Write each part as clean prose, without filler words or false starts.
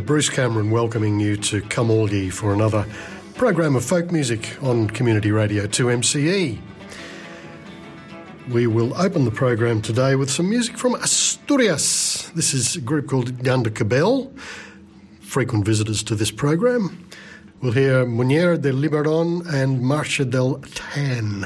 Bruce Cameron welcoming you to Come All Ye for another program of folk music on Community Radio 2MCE. We will open the program today with some music from Asturias. This is a group called Yanda Cabell, frequent visitors to this program. We'll hear Muñera de Liberón and Marcha del Tan.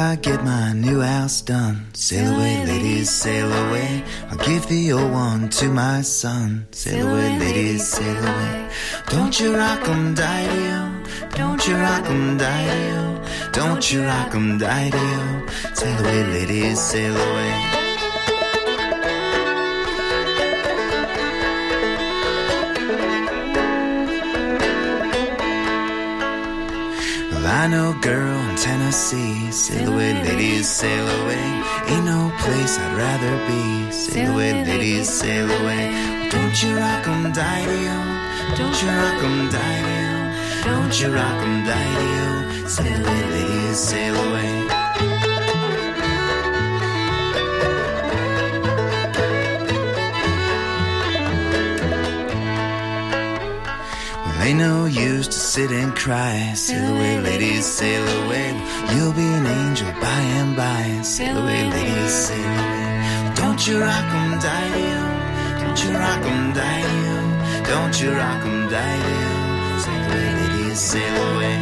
I get my new house done. Sail away, ladies, sail away. I'll give the old one to my son. Sail away, ladies, sail away. Don't you rock 'em, die-dee-o. Don't you rock 'em, die-dee-o. Don't you rock 'em, die-dee-o. Sail away, ladies, sail away. I know a girl in Tennessee. Sail away, ladies, sail away. Ain't no place I'd rather be. Sail away, ladies, sail away. Don't you rock 'em, die-dee-o. Don't you rock 'em, die-dee-o. Don't you rock 'em, die-dee-o. Sail away, ladies, sail away. Ain't no use to sit and cry. Sail away, ladies, sail away. You'll be an angel by and by. Sail away, ladies, sail away. Don't you rock 'em, die-dee-o. Don't you rock 'em, die-dee-o. Don't you rock 'em, die-dee-o. Sail away, ladies, sail away.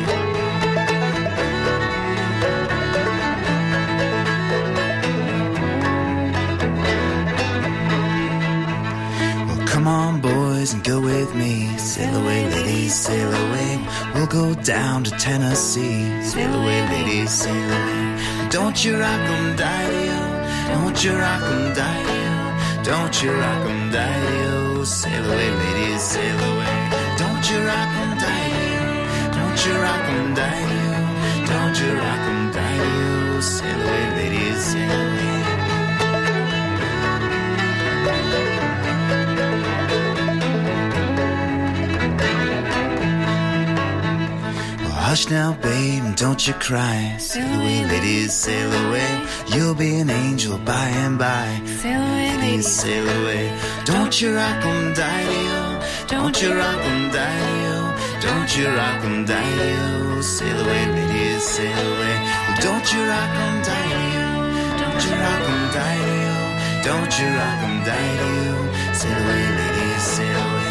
Come on, boys, and go with me. Sail away, ladies, sail away. We'll go down to Tennessee. Sail away, ladies, sail away. Don't you rock 'em, die-dee-o. Don't you rock 'em, die-dee-o. Don't you rock 'em, die-dee-o. Sail away, ladies, sail away. Don't you rock 'em, die-dee-o. Don't you rock 'em, die-dee-o. Don't you rock 'em, die-dee-o. Sail away, ladies, sail away. Hush now, babe, and don't you cry. Sail away, ladies, sail away. You'll be an angel by and by. Sail away, ladies, sail away. Don't you rock 'em, die-dee-o. Don't you rock 'em, die-dee-o. Don't you rock 'em, die-dee-o. Sail away, ladies, sail away. Don't you rock 'em, die-dee-o. Don't you rock 'em, die-dee-o. Don't you rock 'em, die-dee-o. Sail away, ladies, sail away.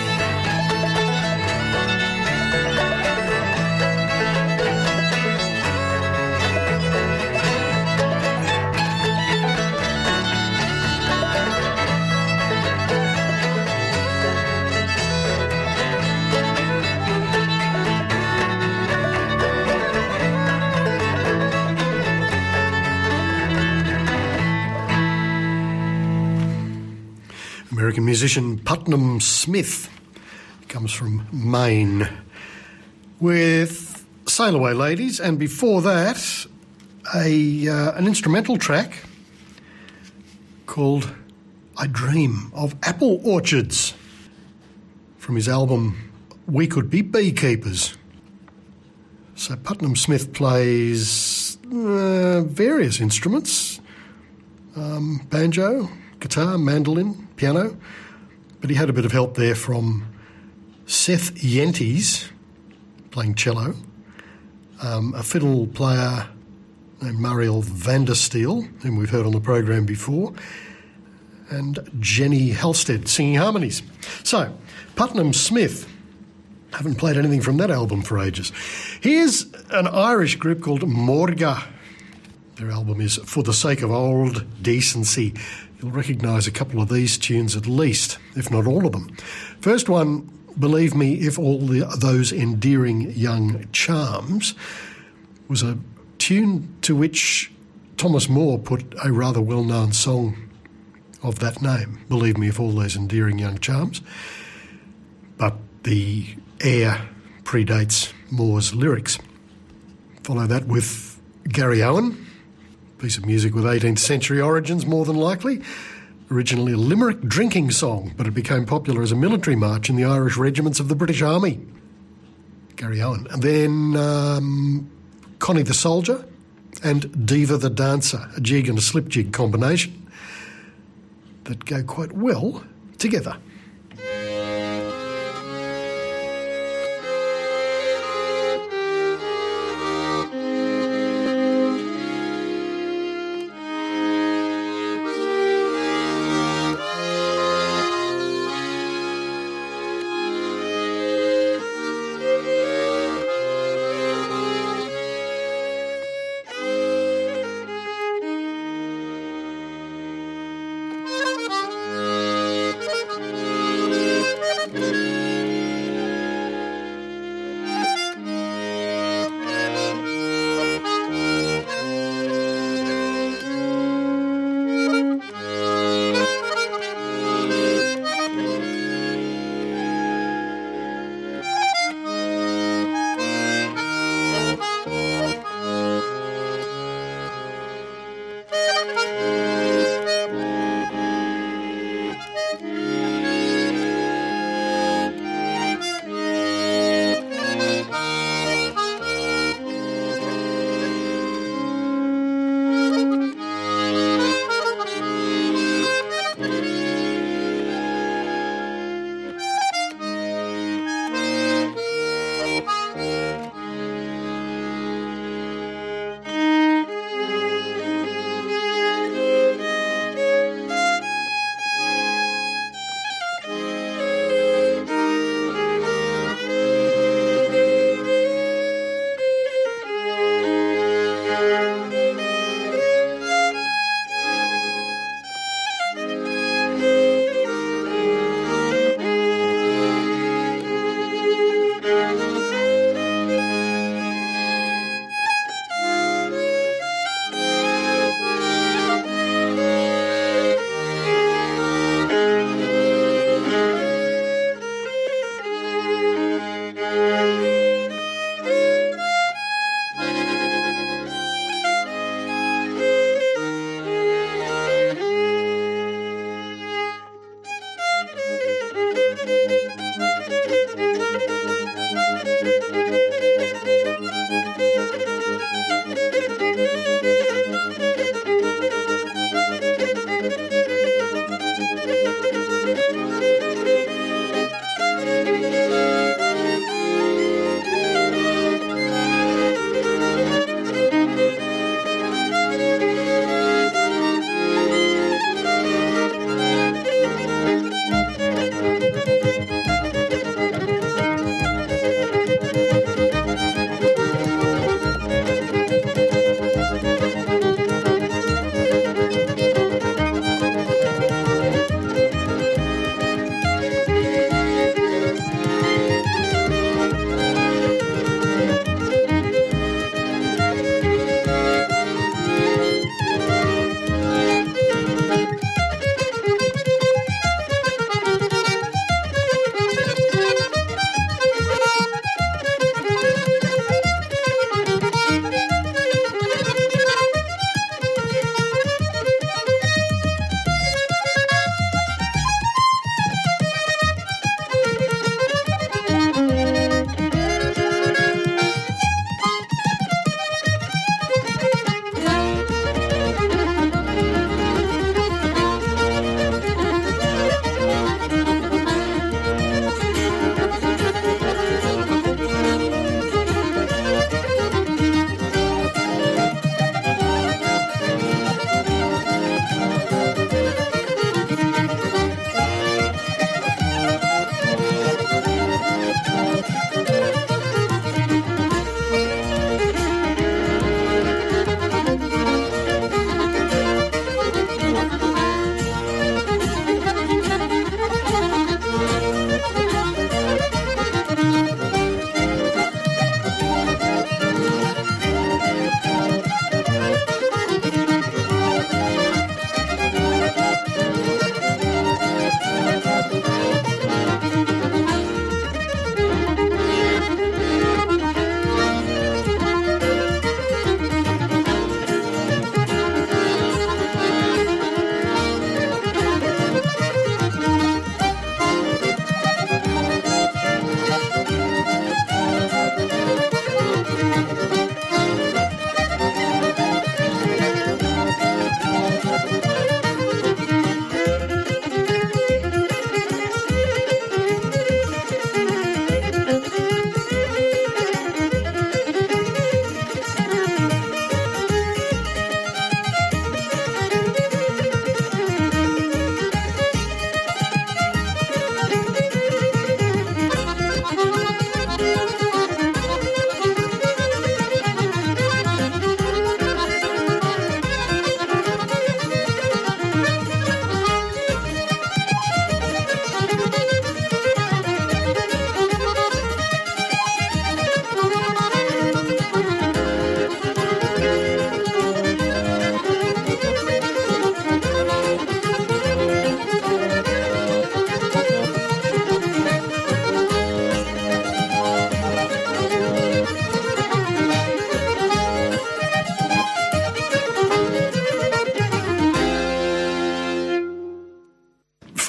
American musician Putnam Smith comes from Maine with Sail Away, Ladies, and before that an instrumental track called I Dream of Apple Orchards from his album We Could Be Beekeepers. So Putnam Smith plays various instruments, banjo, guitar, mandolin, piano, but he had a bit of help there from Seth Yenties playing cello, a fiddle player named Mariel Vandersteel, whom we've heard on the program before, and Jenny Halstead singing harmonies. So, Putnam Smith, haven't played anything from that album for ages. Here's an Irish group called Morga. Their album is For the Sake of Old Decency. You'll recognise a couple of these tunes at least, if not all of them. First one, Believe Me If All Those Endearing Young Charms, was a tune to which Thomas Moore put a rather well-known song of that name, Believe Me If All Those Endearing Young Charms. But the air predates Moore's lyrics. Follow that with Gary Owen, piece of music with 18th century origins, more than likely. Originally a Limerick drinking song, but it became popular as a military march in the Irish regiments of the British Army. Gary Owen. And then Connie the Soldier and Diva the Dancer, a jig and a slip jig combination that go quite well together.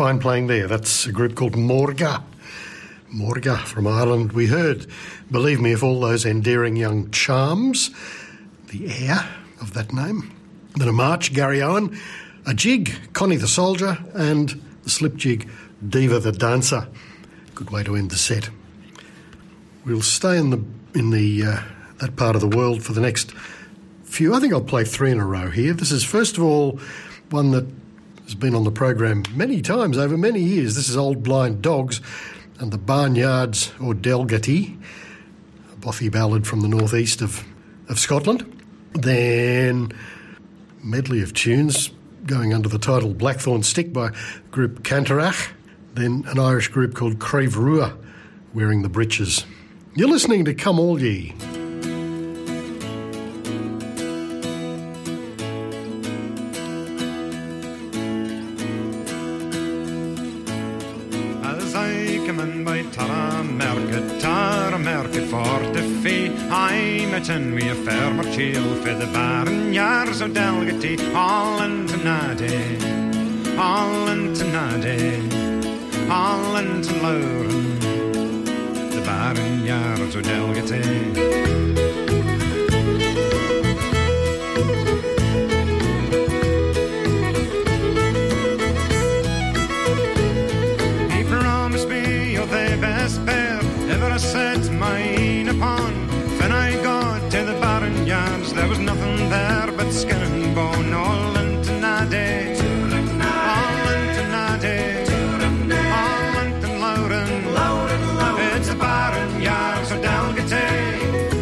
fine playing there. That's a group called Morga. Morga from Ireland. We heard, believe me, of all those endearing young charms, the heir of that name. Then a march, Gary Owen, a jig, Connie the Soldier, and the slip jig, Diva the Dancer. Good way to end the set. We'll stay in that part of the world for the next few. I think I'll play 3 in a row here. This is, first of all, one that has been on the program many times over many years. This is Old Blind Dogs and the Barnyards or Delgaty, a bothy ballad from the northeast of Scotland. Then medley of tunes going under the title Blackthorn Stick by group Cantarach. Then an Irish group called Crave Rua, Wearing the Breeches. You're listening to Come All Ye. As I come in by Tara Merket for the fee, I met in we a farmer chiel for the Barnyards of Delgaty, all into Nade, all into Nade, all into Lauren, the Barnyards of Delgaty. I set mine upon. When I got to the Barnyards, there was nothing there but skin and bone. All into Nade, all into Nade, all into Lauren. It's the Barnyards of Delgaty.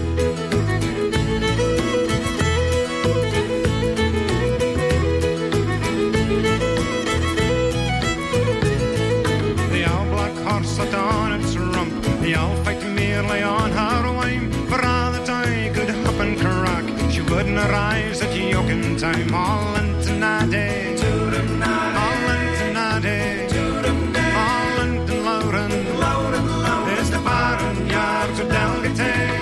The old black horse sat on its rump. The old fight merely on her wine. For all that I could hop and crack, she wouldn't arise at yoking time. All into Nade, all into Nade, all into Lauren. It's the Barnyards of Delgaty.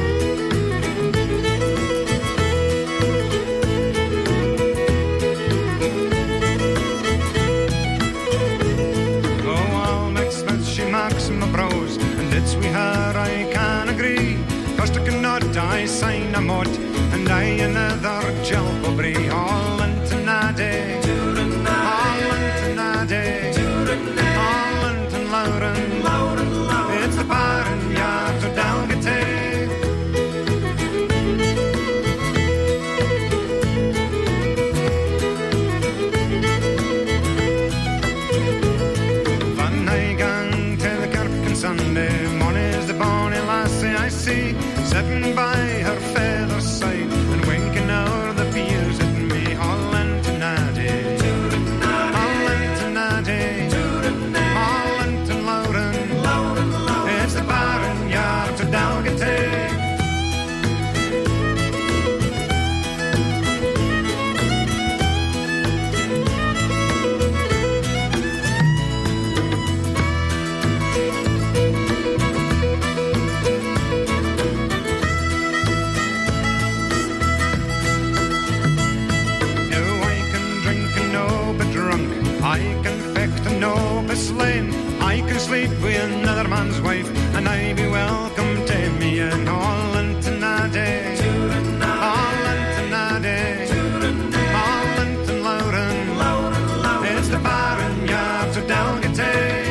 Oh, all next Smith, she marks my bros. It's with her I can agree, 'cause I cannot I sign a mod, and I another Jalbobry. All into Nade, all into Nade, all into Lauren. It's the Barnyards of Delgaty. Van I gang to the kirk on Sunday morning is the bonny lassie I see, sitting by her father's side and winking out the pews at me. All into Nade, all into Nade, all into Lauren. It's the Barnyards of Delgaty. I can fecht and no be slain. I can sleep with another man's wife, and I be welcome to me. And all into Nade, all into Nade, all into Lauren. It's the Barnyards of Delgaty.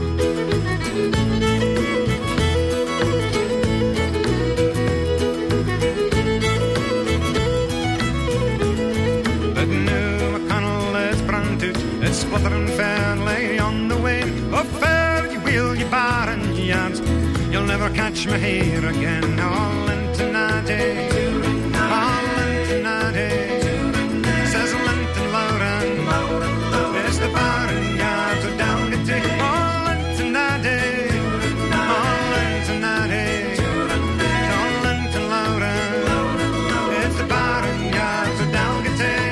But now McConnell is branded, it's spluttering fairly on the wane. Oh, fare you will, you Barnyards, you'll never catch me here again. All into Nade, all into Nade, says Linton Lauren. It's the Barnyards of Delgaty. All into Nade, all into Nade, all into Lauren. It's the Barnyards of Delgaty.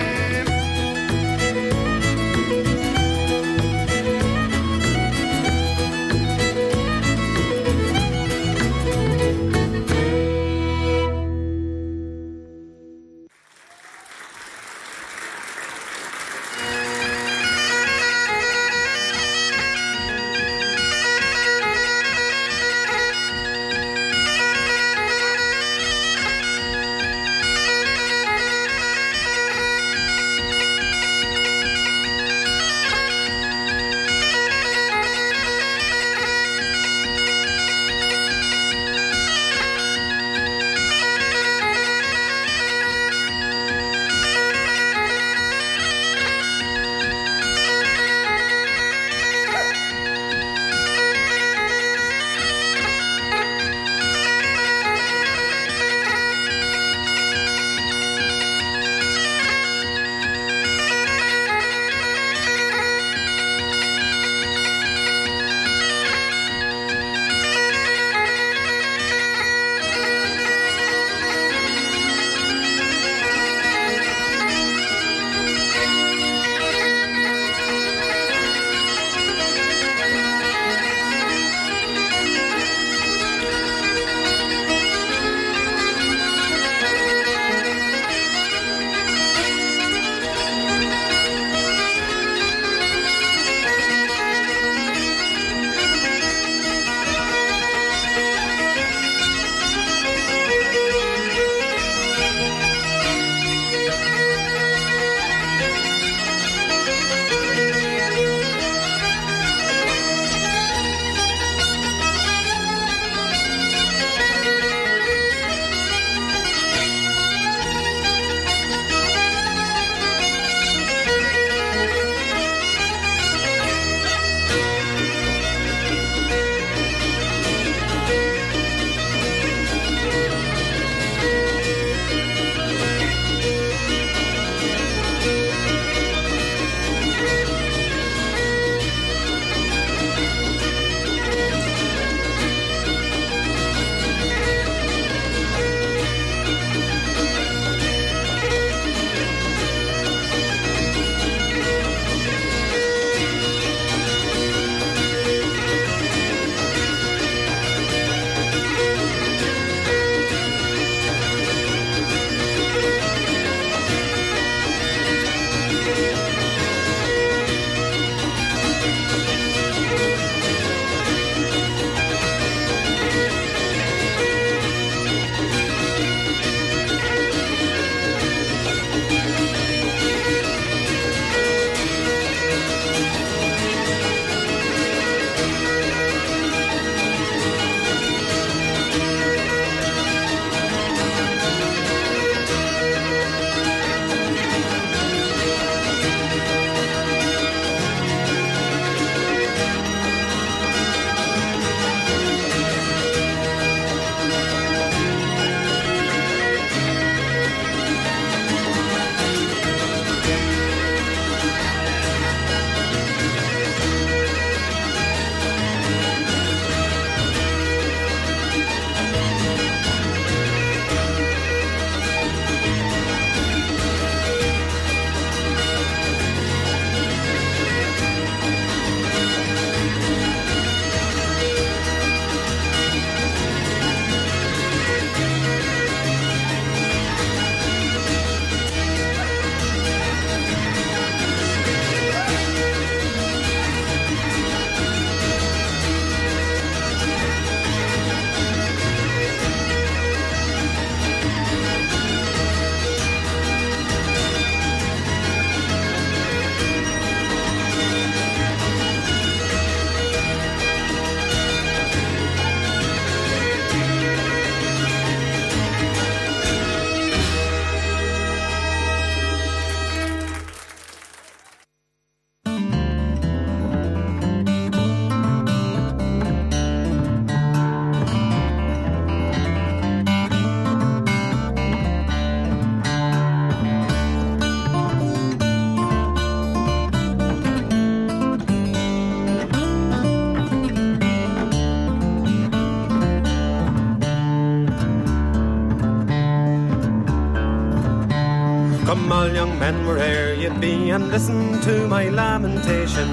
Come all young men, where'er ye be, and listen to my lamentation.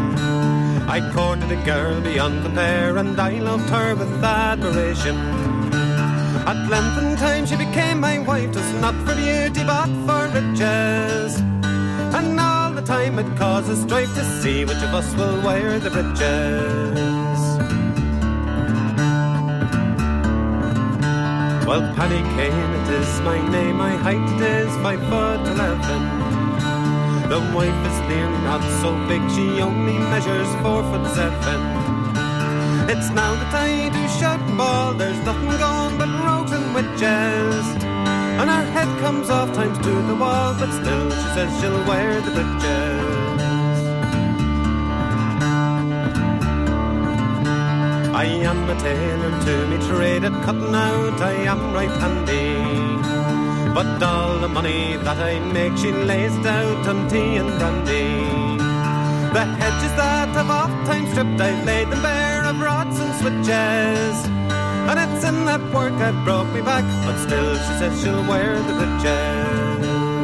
I courted a girl beyond compare, and I loved her with admiration. At length in time she became my wife, 'twas not for beauty but for riches. And all the time it causes strife to see which of us will wear the breeches. Well, Paddy Kane, it is my name, my height it is 5'11". The wife is nearly not so big, she only measures 4'7". It's now that I do shout and bawl, there's nothing gone but rogues and witches. And her head comes off times to the wall, but still she says she'll wear the breeches. I am a tailor to me trade at cutting out, I am right handy. But all the money that I make she lays out on tea and brandy. The hedges that have oft times stripped, I've laid them bare of rods and switches. And it's in that work that broke me back, but still she says she'll wear the breeches.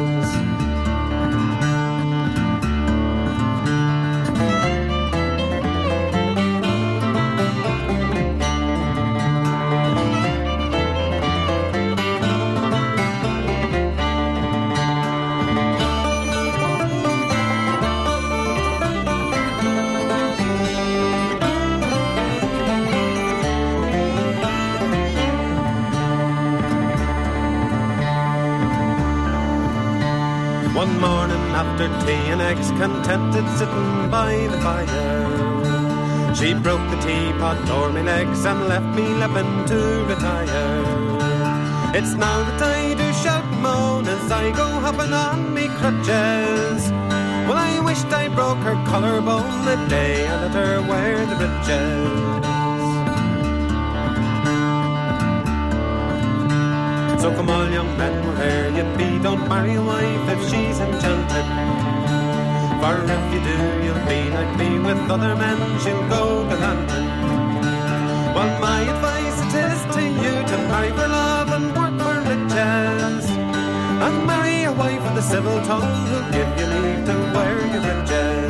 One morning after tea and eggs, contented sitting by the fire, she broke the teapot o'er me legs and left me lipping to retire. It's now that I do shout and moan as I go hopping on me crutches. Well, I wished I broke her collarbone the day I let her wear the breeches. So come all young men, where'er you be, don't marry a wife if she's enchanted. For if you do, you'll be like me, with other men she'll go galanting. Well, my advice it is to you to marry for love and work for riches, and marry a wife with a civil tongue who'll give you leave to wear your breeches.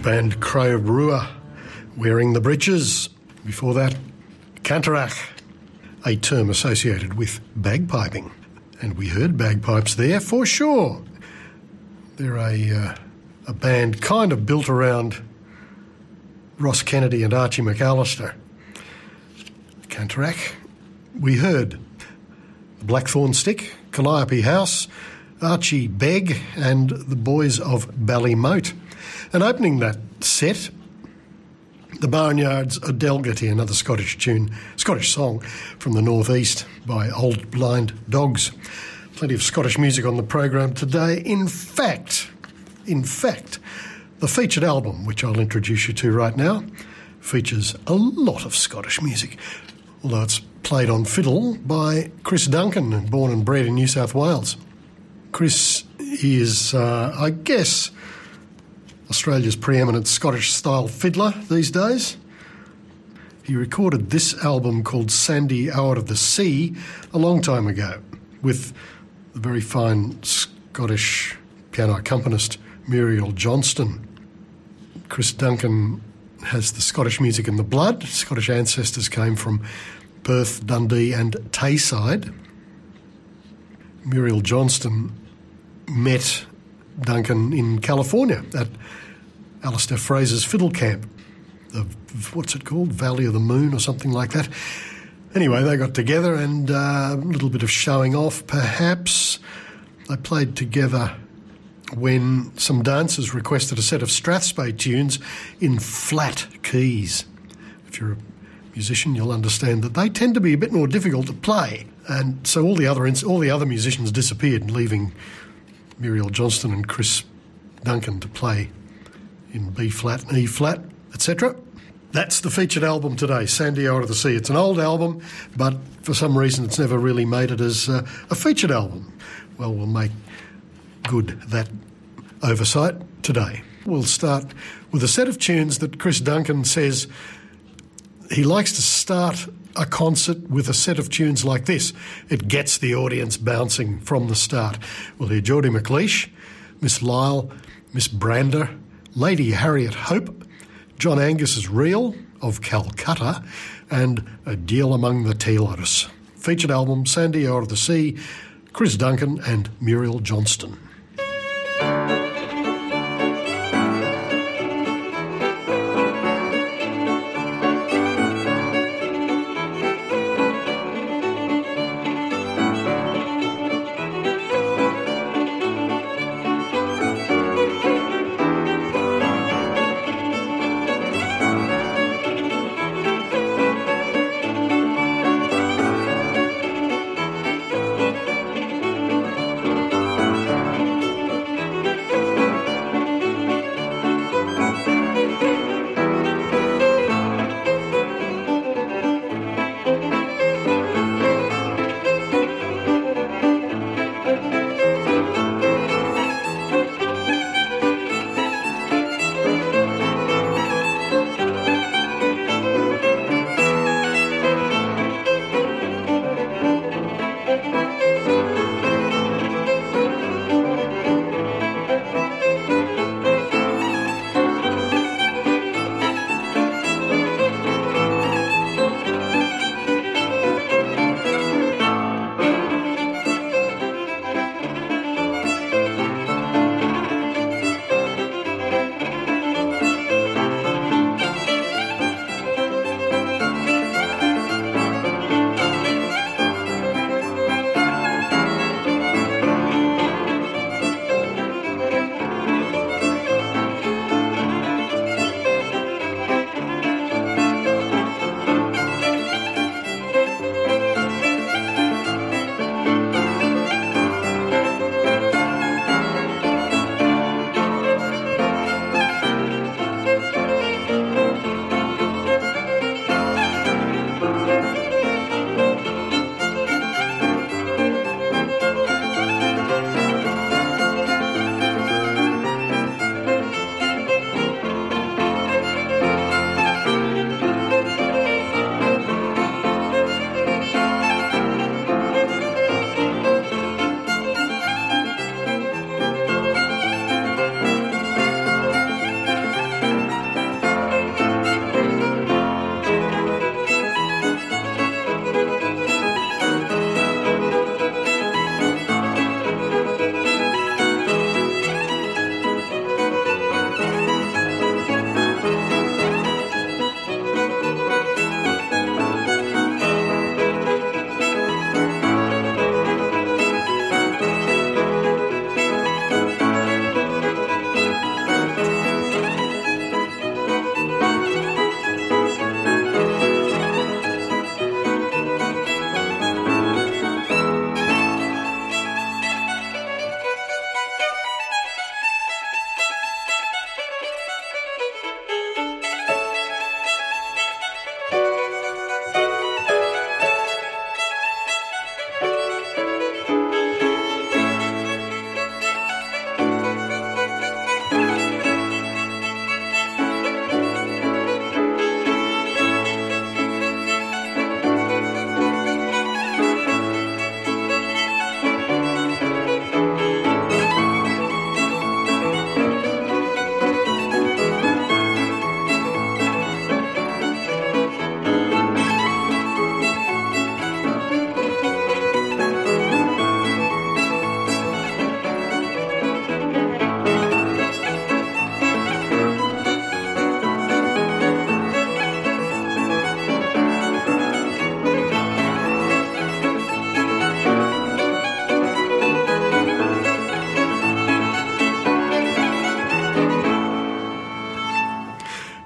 band Crow Brewer, Wearing the Breeches. Before that, Cantarach, a term associated with bagpiping. And we heard bagpipes there for sure. They're a band kind of built around Ross Kennedy and Archie McAllister. Cantarach. We heard the Blackthorn Stick, Calliope House, Archie Begg and the Boys of Ballymote. And opening that set, the Barnyards Adelgity, another Scottish song from the northeast by Old Blind Dogs. Plenty of Scottish music on the program today. In fact, the featured album, which I'll introduce you to right now, features a lot of Scottish music, although it's played on fiddle by Chris Duncan, born and bred in New South Wales. Chris is, I guess, Australia's preeminent Scottish-style fiddler these days. He recorded this album called Sandy Out of the Sea a long time ago with the very fine Scottish piano accompanist Muriel Johnston. Chris Duncan has the Scottish music in the blood. Scottish ancestors came from Perth, Dundee and Tayside. Muriel Johnston met Duncan in California at Alistair Fraser's fiddle camp. What's it called? Valley of the Moon or something like that. Anyway, they got together and a little bit of showing off, perhaps. They played together when some dancers requested a set of Strathspey tunes in flat keys. If you're a musician, you'll understand that they tend to be a bit more difficult to play. And so all the other musicians disappeared, leaving Muriel Johnston and Chris Duncan to play in B-flat and E-flat, etc. That's the featured album today, Sandy Out of the Sea. It's an old album, but for some reason it's never really made it as a featured album. Well, we'll make good that oversight today. We'll start with a set of tunes that Chris Duncan says he likes to start a concert with a set of tunes like this. It gets the audience bouncing from the start. We'll hear Geordie McLeish, Miss Lyle, Miss Brander, Lady Harriet Hope, John Angus's Reel of Calcutta, and A Deal Among the Tailors. Featured album, Sandy Out of the Sea, Chris Duncan and Muriel Johnston.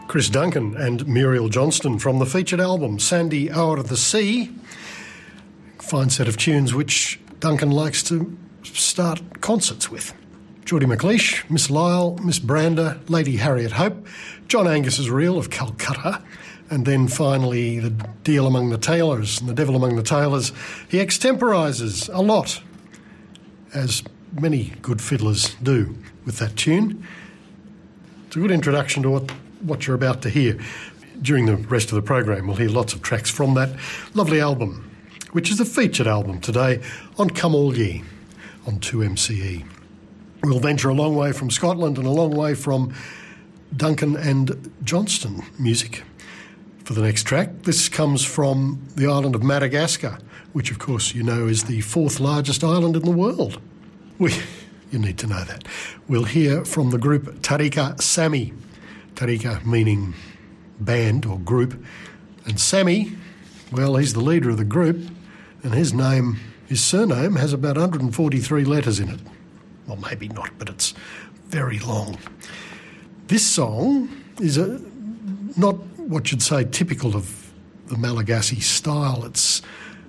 Chris Duncan and Muriel Johnston from the featured album Sandy O'er the Sea. Fine set of tunes which Duncan likes to start concerts with. Geordie McLeish, Miss Lyle, Miss Brander, Lady Harriet Hope, John Angus's Reel of Calcutta, and then finally The Deal Among the Tailors and The Devil Among the Tailors. He extemporises a lot, as many good fiddlers do with that tune. It's a good introduction to what you're about to hear. During the rest of the program, we'll hear lots of tracks from that lovely album, which is the featured album today on Come All Ye on 2MCE. We'll venture a long way from Scotland and a long way from Duncan and Johnston music for the next track. This comes from the island of Madagascar, which of course you know is the 4th largest island in the world. You need to know that. We'll hear from the group Tarika Sami. Tarika meaning band or group. And Sami, well, he's the leader of the group, and his surname has about 143 letters in it. Well, maybe not, but it's very long. This song is not what you'd say typical of the Malagasy style. It's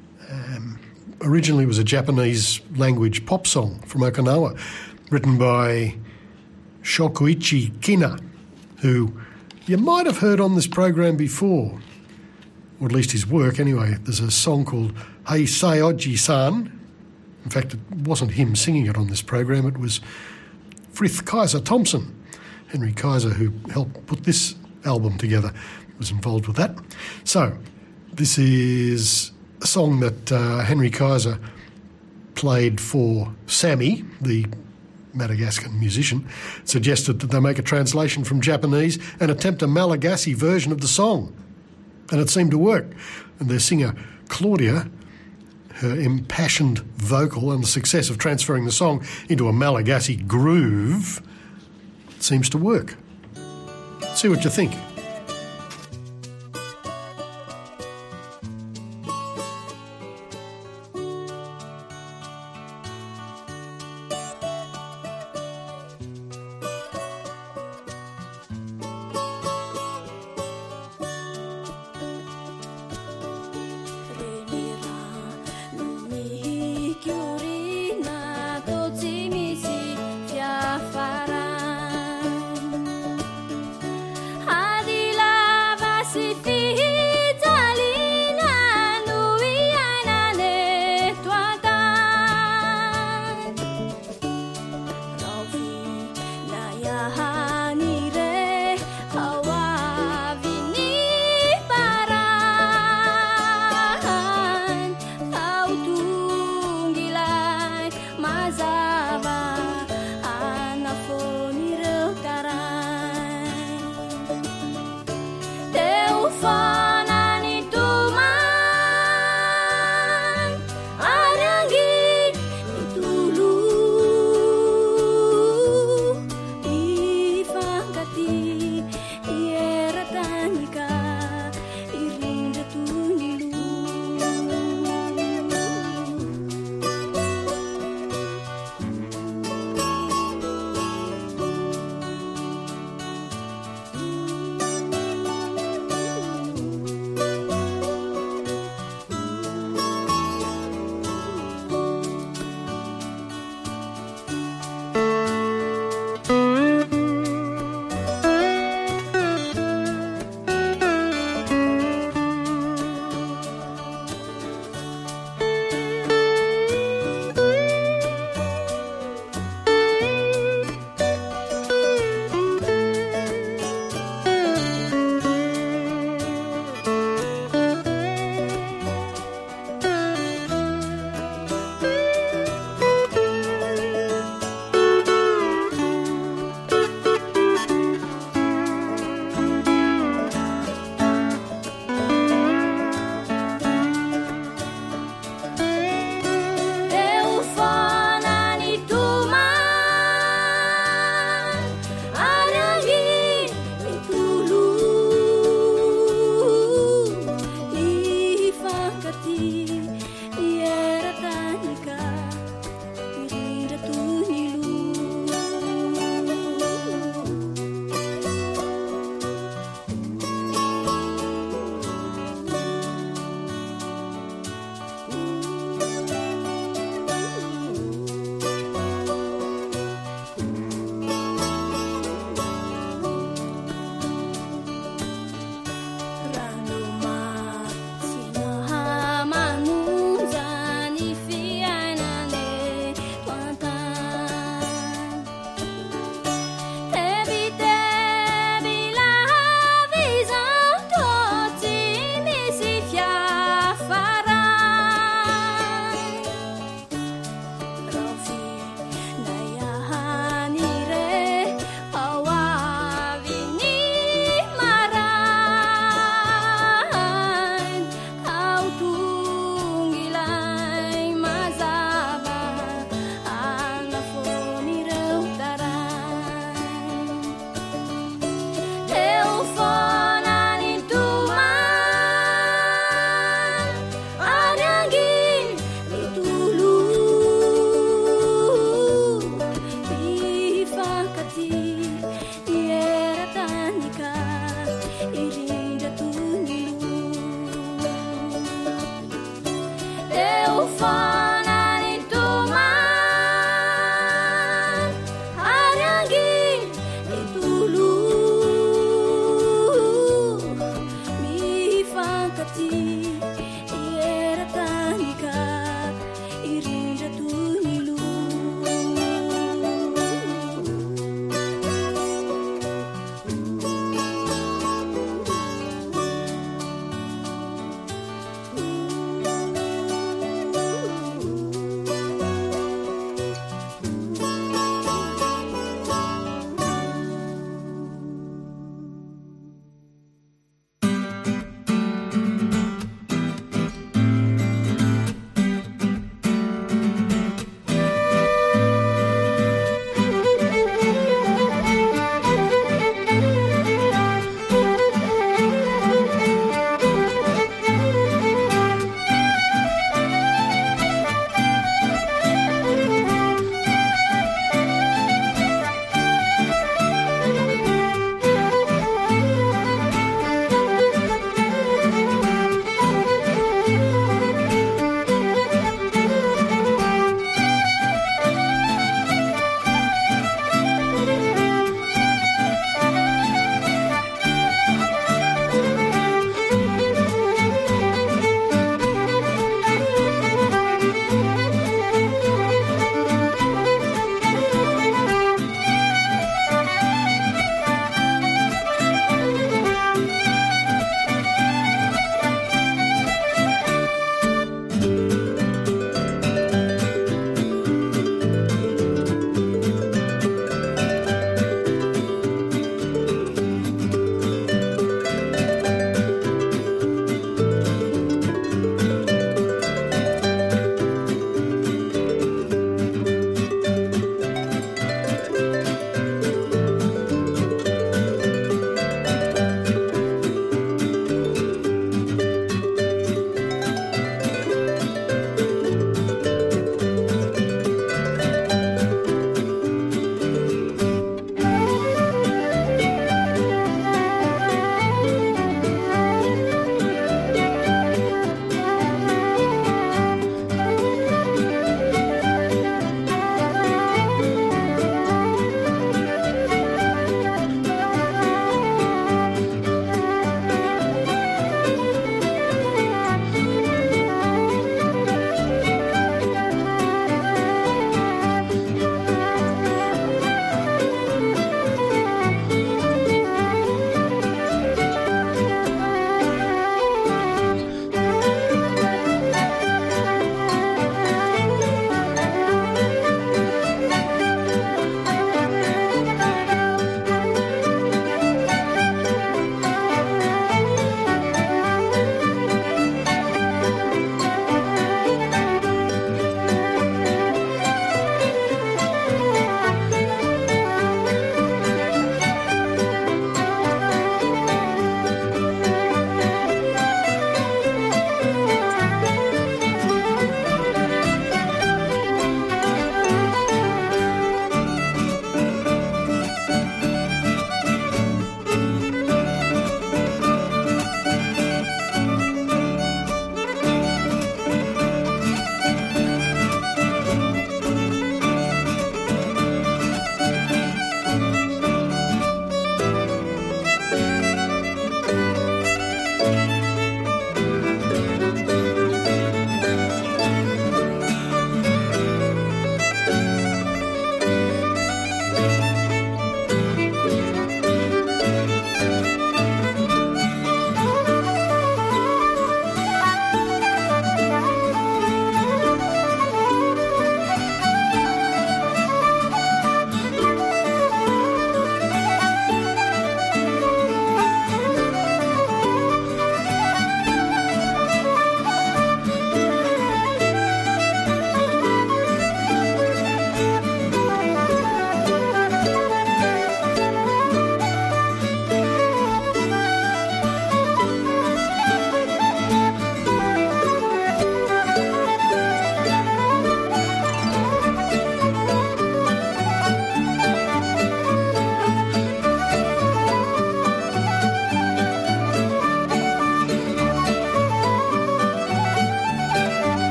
originally was a Japanese language pop song from Okinawa, written by Shokuichi Kina, who you might have heard on this program before, or at least his work anyway. There's a song called Hey Sayoji-san. In fact, it wasn't him singing it on this program, it was Frith Kaiser Thompson. Henry Kaiser, who helped put this album together, was involved with that. So, this is a song that Henry Kaiser played for Sami, the Madagascan musician, suggested that they make a translation from Japanese and attempt a Malagasy version of the song. And it seemed to work. And their singer, Claudia, her impassioned vocal and the success of transferring the song into a Malagasy groove seems to work. See what you think. Hadi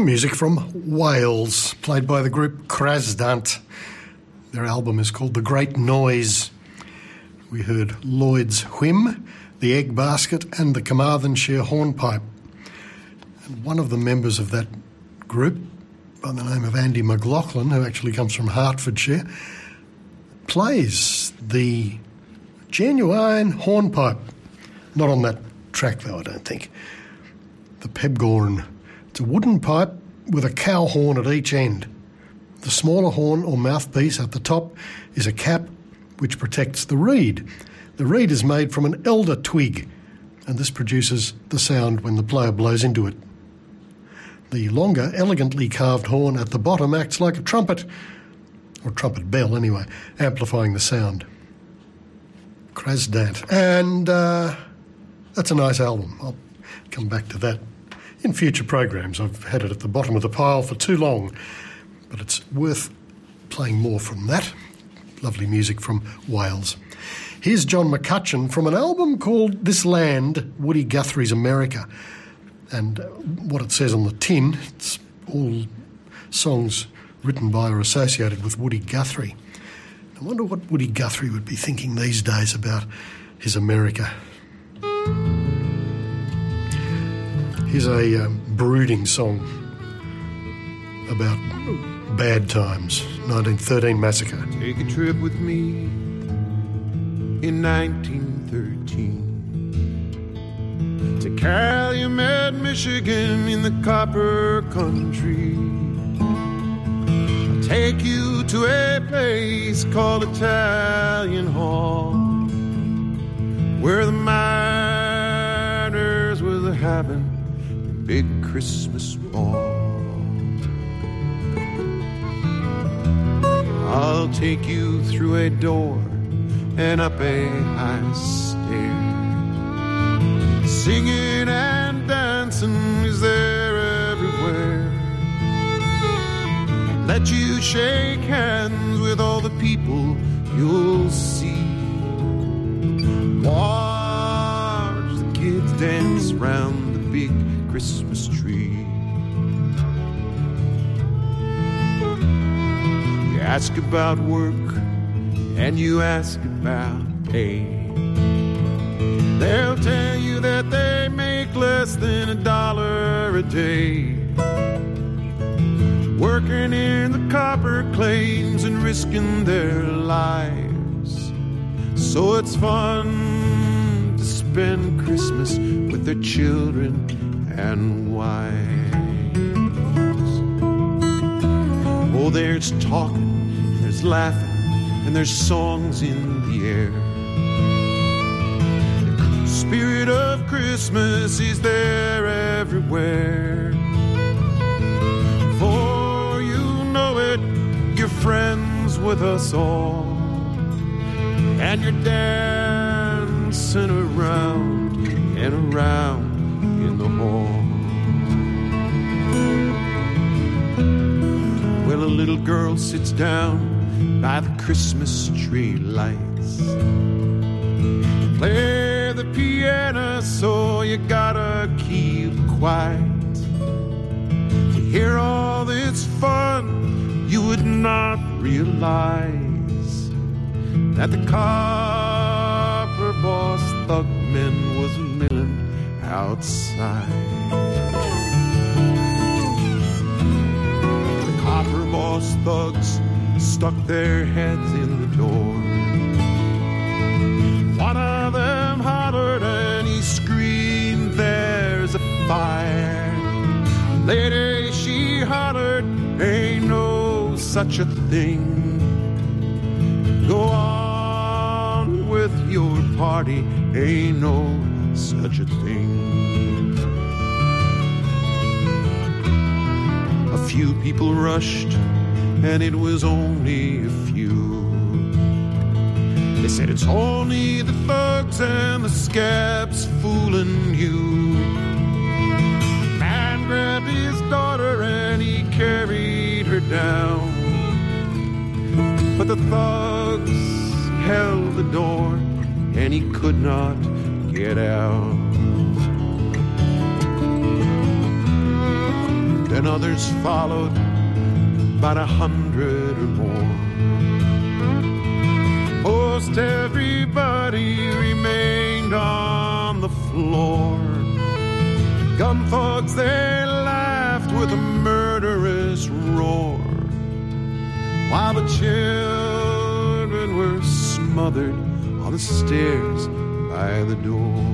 some music from Wales, played by the group Krasdant. Their album is called The Great Noise. We heard Lloyd's Whim, The Egg Basket and the Carmarthenshire Hornpipe. And one of the members of that group, by the name of Andy McLaughlin, who actually comes from Hertfordshire, plays the genuine hornpipe. Not on that track though, I don't think. The Pebgorn. It's a wooden pipe with a cow horn at each end. The smaller horn or mouthpiece at the top is a cap which protects the reed. The reed is made from an elder twig, and this produces the sound when the player blows into it. The longer, elegantly carved horn at the bottom acts like a trumpet, or trumpet bell anyway, amplifying the sound. Krasdant. And that's a nice album. I'll come back to that in future programs. I've had it at the bottom of the pile for too long, but it's worth playing more from that. Lovely music from Wales. Here's John McCutcheon from an album called This Land, Woody Guthrie's America. And what it says on the tin, it's all songs written by or associated with Woody Guthrie. I wonder what Woody Guthrie would be thinking these days about his America. Here's a brooding song about bad times, 1913 massacre. Take a trip with me in 1913 to Calumet, Michigan in the copper country. I'll take you to a place called Italian Hall, where the miners were having big Christmas ball. I'll take you through a door and up a high stair. Singing and dancing is there everywhere. Let you shake hands with all the people you'll see. Watch the kids dance round the big Christmas tree. You ask about work and you ask about pay. They'll tell you that they make less than $1 a day, working in the copper claims and risking their lives. So it's fun to spend Christmas with their children and wives. Oh, there's talking, there's laughing, and there's songs in the air. The spirit of Christmas is there everywhere. For you know it, you're friends with us all, and you're dancing around and around in the hall. Well, a little girl sits down by the Christmas tree lights, play the piano, so you gotta keep quiet. To hear all this fun, you would not realize that the copper boss Thugman was milling outside. The copper boss thugs stuck their heads in the door. One of them hollered and he screamed, "There's a fire." Lady, she hollered, "Ain't no such a thing. Go on with your party, ain't no such a thing." A few people rushed, and it was only a few. They said it's only the thugs and the scabs fooling you. Man grabbed his daughter and he carried her down, but the thugs held the door and he could not get out. Then others followed, about 100 or more. Most everybody remained on the floor. Gun thugs, they laughed with a murderous roar, while the children were smothered on the stairs by the door.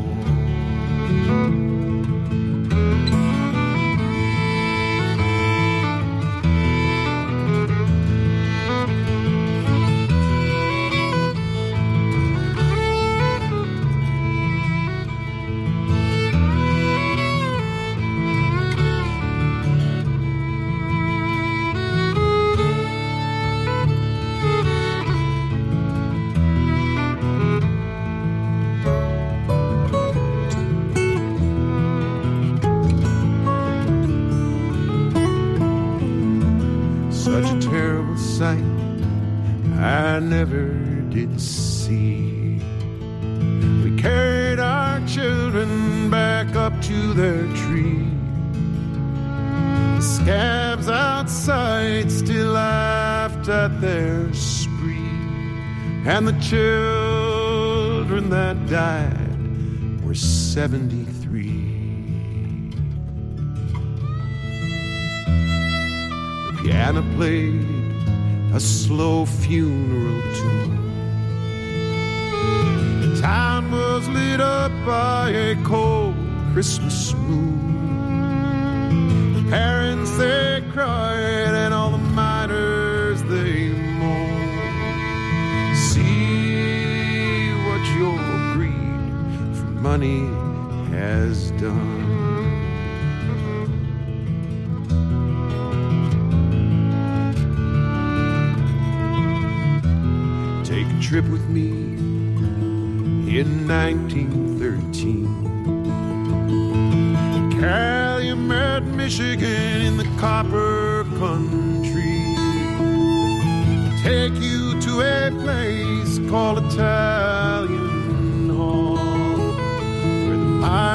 I never did see. We carried our children back up to their tree. The scabs outside still laughed at their spree, and the children that died were 73. The piano played a slow funeral tune. The town was lit up by a cold Christmas moon. The parents, they cried, and all the miners, they moaned. See what your greed for money has done. Trip with me in 1913. Calumet, Michigan, in the copper country. Take you to a place called Italian Hall, where the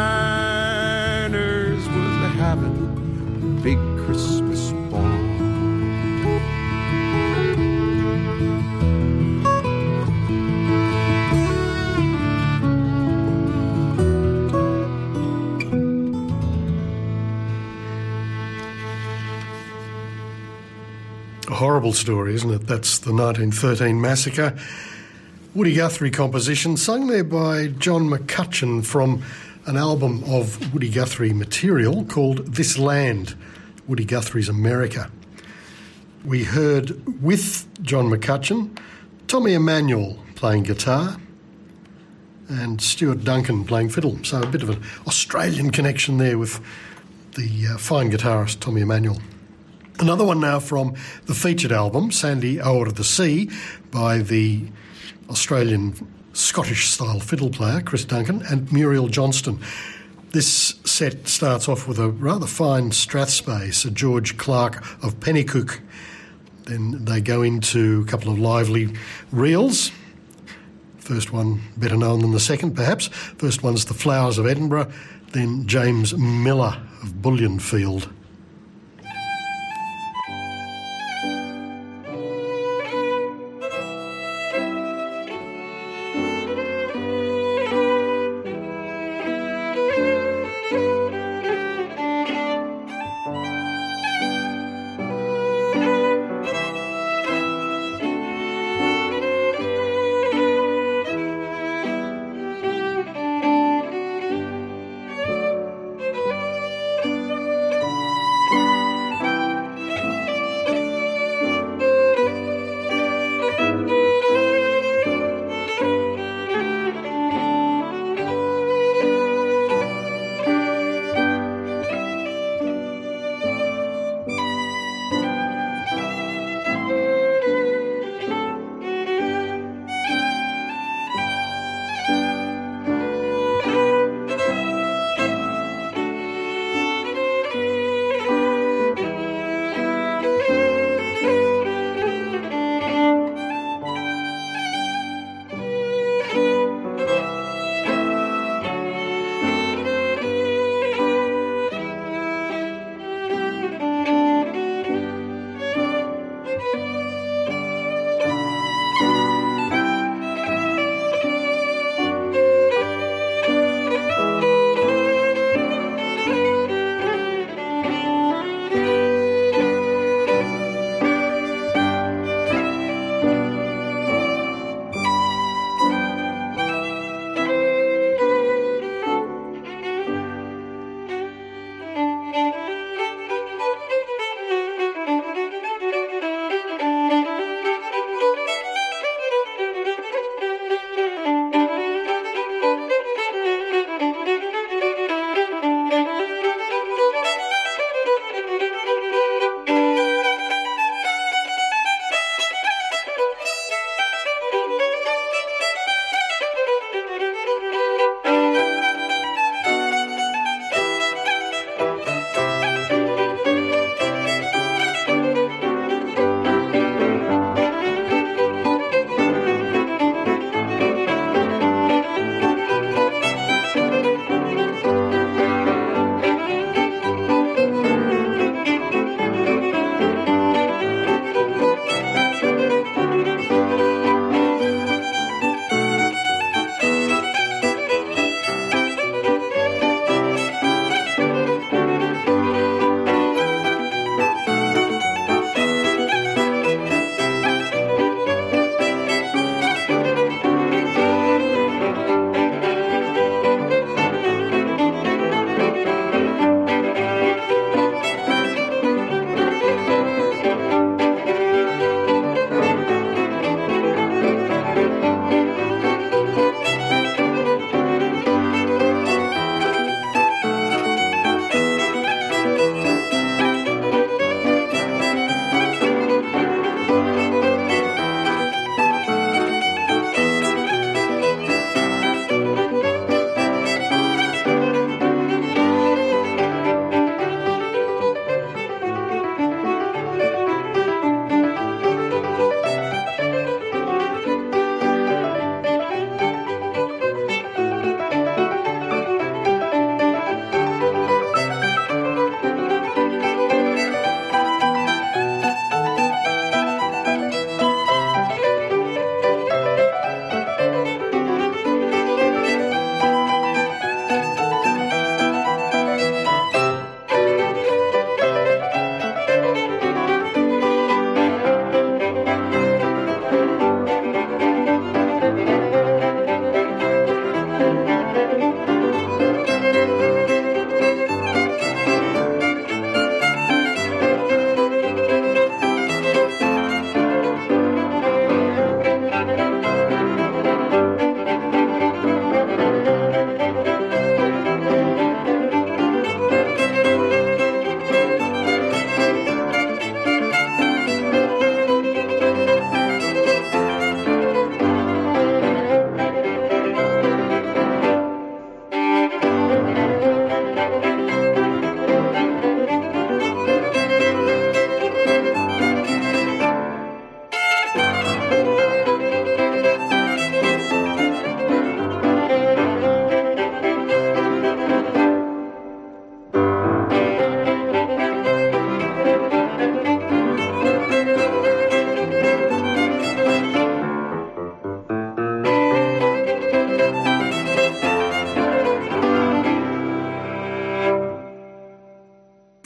miners was having a big Christmas ball. Horrible story, isn't it? That's the 1913 massacre. Woody Guthrie composition, sung there by John McCutcheon from an album of Woody Guthrie material called This Land, Woody Guthrie's America. We heard with John McCutcheon, Tommy Emmanuel playing guitar and Stuart Duncan playing fiddle. So a bit of an Australian connection there with the fine guitarist Tommy Emmanuel. Another one now from the featured album, Sandy O'er the Sea, by the Australian Scottish-style fiddle player, Chris Duncan, and Muriel Johnston. This set starts off with a rather fine Strathspey, a George Clark of Pennycook. Then they go into a couple of lively reels. First one better known than the second, perhaps. First one's The Flowers of Edinburgh, then James Miller of Bullionfield.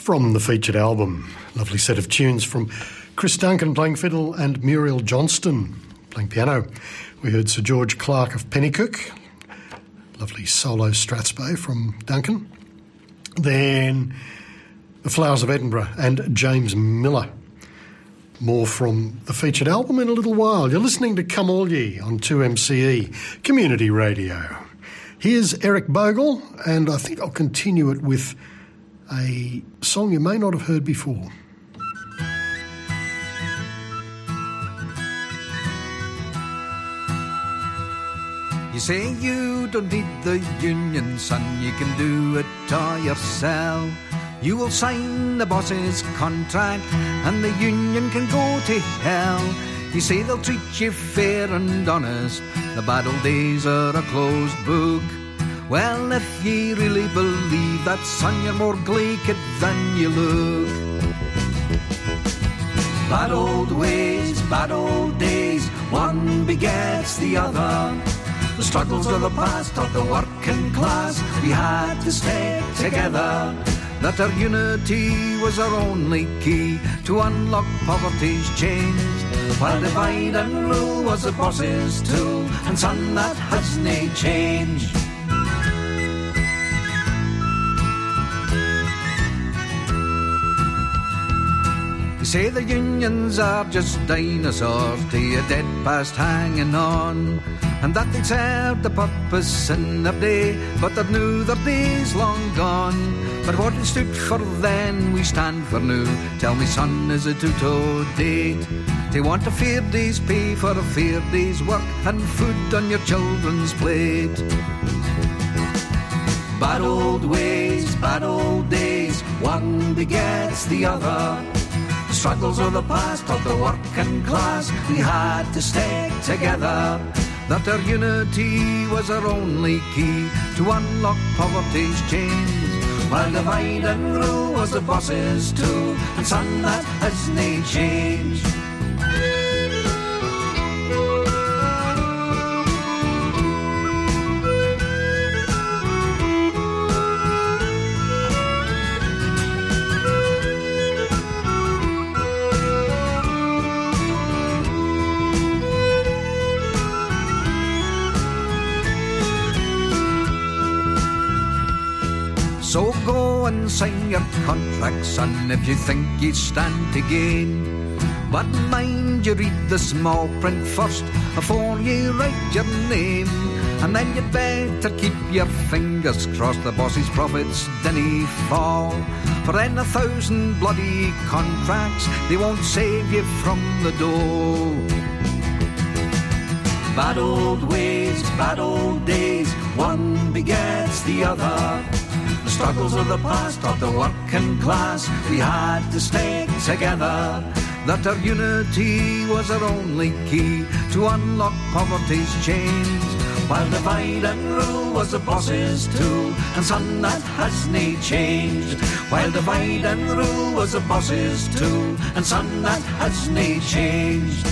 from the featured album. Lovely set of tunes from Chris Duncan playing fiddle and Muriel Johnston playing piano. We heard Sir George Clark of Pennycook, lovely solo Strathspey from Duncan. Then The Flowers of Edinburgh and James Miller. More from the featured album in a little while. You're listening to Come All Ye on 2MCE Community Radio. Here's Eric Bogle, and I think I'll continue it with a song you may not have heard before. You say you don't need the union, son, you can do it all yourself. You will sign the boss's contract and the union can go to hell. You say they'll treat you fair and honest, the bad old days are a closed book. Well, if ye really believe that, son, you're more glaiked than you look. Bad old ways, bad old days, one begets the other. The struggles of the past of the working class, we had to stay together. That our unity was our only key to unlock poverty's chains. While divide and rule was the boss's tool, and son, that has nae change. You say the unions are just dinosaurs to your dead past hanging on, and that they served the purpose in their day, but they knew their days long gone. But what it stood for then, we stand for now. Tell me, son, is it to date? They want a fair day's pay for a fair day's work and food on your children's plate. Bad old ways, bad old days, one begets the other. The struggles of the past of the working class, we had to stay together. That our unity was our only key to unlock poverty's chains. While divide and rule was the boss's tool, and son, that has nae change. So go and sign your contract, son, if you think you stand to gain. But mind you read the small print first before you write your name. And then you'd better keep your fingers crossed the boss's profits didn't fall. For in 1,000 bloody contracts, they won't save you from the door. Bad old ways, bad old days, one begets the other. The struggles of the past of the working class, we had to stay together. That our unity was our only key to unlock poverty's chains. While divide and rule was the boss's tool, and son, that has nae changed. While divide and rule was the boss's tool, and son, that has nae changed.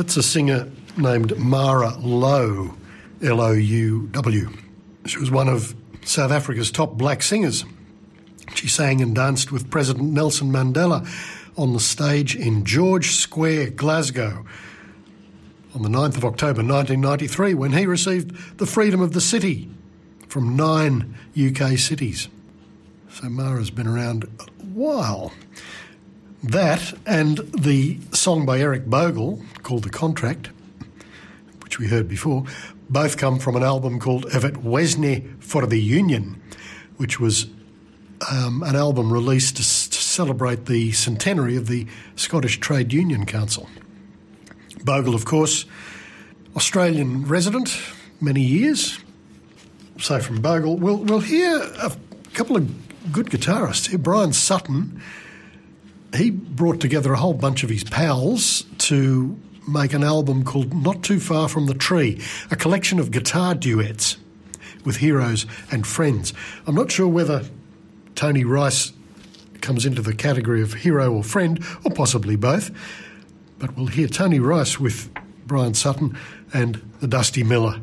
That's a singer named Mara Low, L-O-U-W. She was one of South Africa's top black singers. She sang and danced with President Nelson Mandela on the stage in George Square, Glasgow, on the 9th of October 1993, when he received the freedom of the city from 9 UK cities. So Mara's been around a while. That and the song by Eric Bogle called The Contract, which we heard before, both come from an album called Evet Wesne for the Union, which was an album released to celebrate the centenary of the Scottish Trade Union Council. Bogle, of course, Australian resident, many years. So from Bogle, we'll hear a couple of good guitarists here. Brian Sutton, he brought together a whole bunch of his pals to make an album called Not Too Far From the Tree, a collection of guitar duets with heroes and friends. I'm not sure whether Tony Rice comes into the category of hero or friend, or possibly both, but we'll hear Tony Rice with Brian Sutton and the Dusty Miller.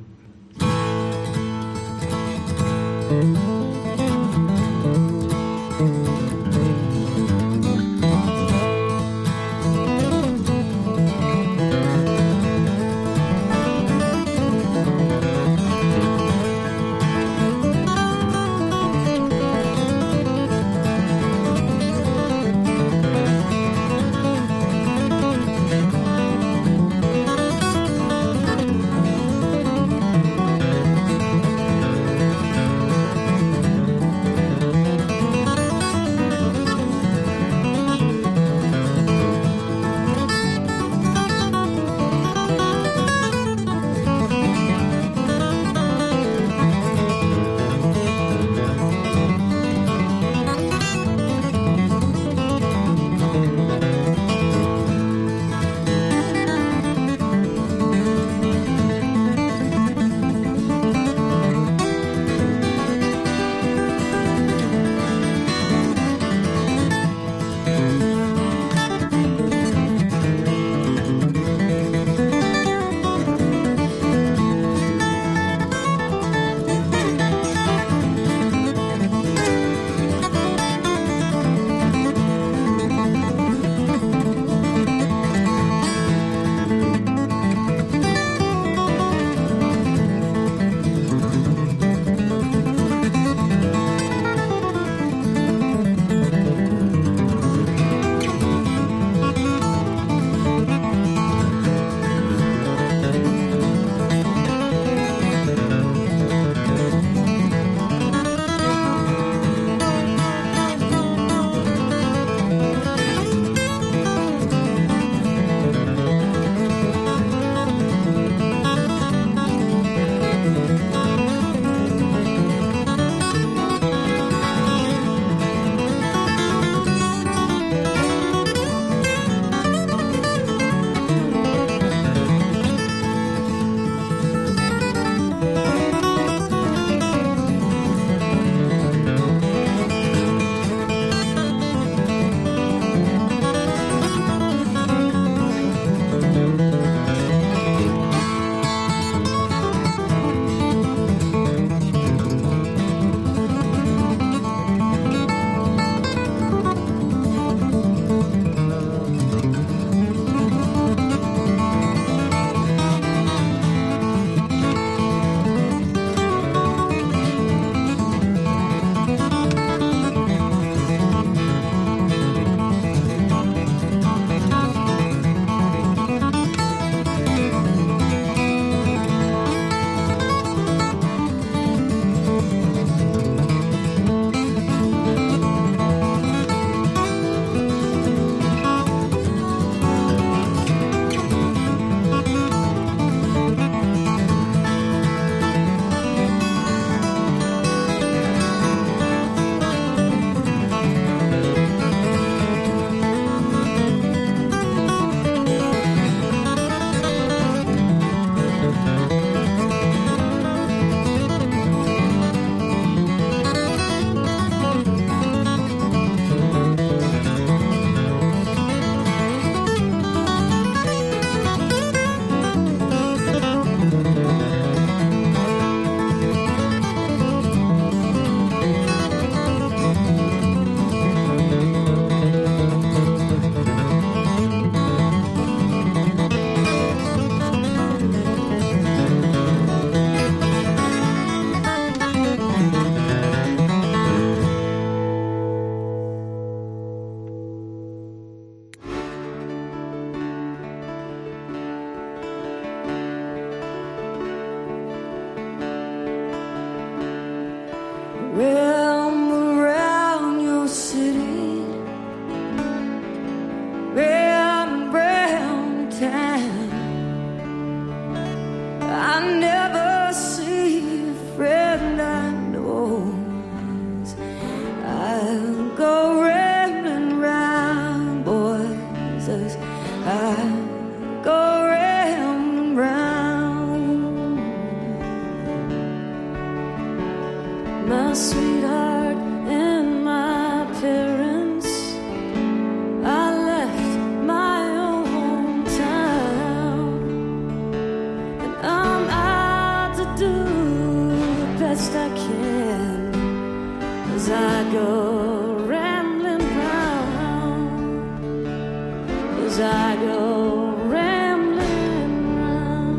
sweetheart and my parents. I left my own hometown, and I'm out to do the best I can as I go rambling round, as I go rambling round.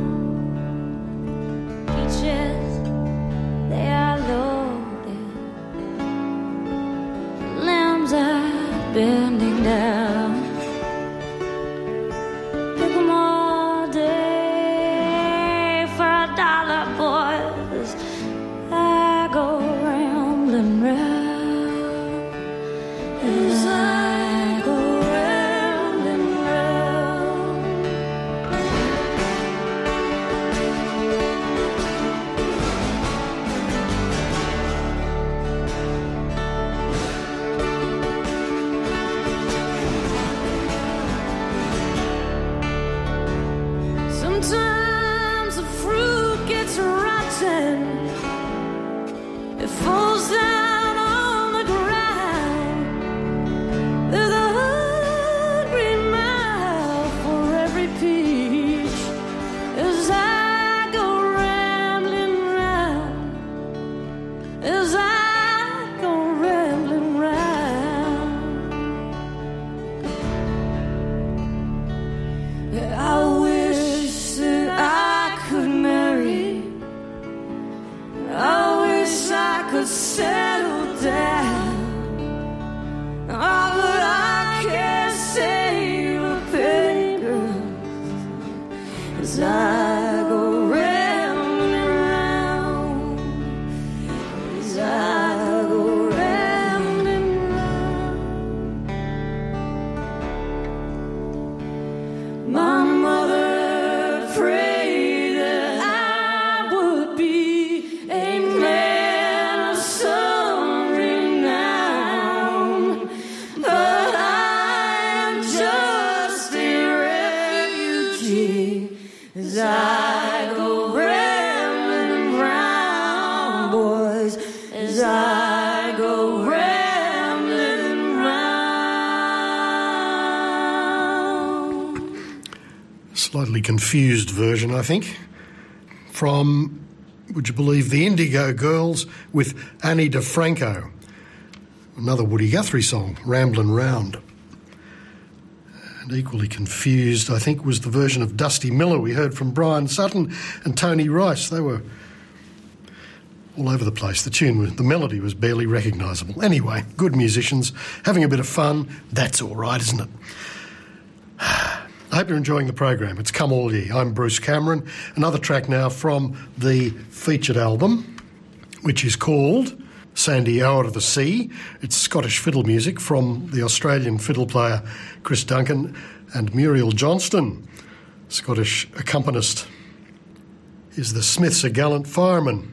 Peaches, they are loaded, lambs are bending down. Pick 'em all day for $1, boys. I go rambling round, as I go rambling round. Sometimes the fruit gets rotten, it falls down on the ground. There's a hungry mouth for every peach as I go rambling round, as I go rambling round. I wish that I could marry, I wish I could settle down. Oh, but I can't save a penny, girl, as I go rambling round, as I go rambling round. My mother prayed that I would be a man of some renown, but I am just a refugee as I go rambling round, boys, as I go rambling round. Slightly confused version, I think, from, would you believe, the Indigo Girls with Annie DeFranco. Another Woody Guthrie song, Ramblin' Round. And equally confused, I think, was the version of Dusty Miller we heard from Brian Sutton and Tony Rice. They were all over the place. The melody was barely recognisable. Anyway, good musicians, having a bit of fun, that's all right, isn't it? I hope you're enjoying the program. It's Come All Ye. I'm Bruce Cameron. Another track now from the featured album, which is called Sandy Out of the Sea. It's Scottish fiddle music from the Australian fiddle player Chris Duncan and Muriel Johnston. Scottish accompanist is the Smiths A Gallant Fireman.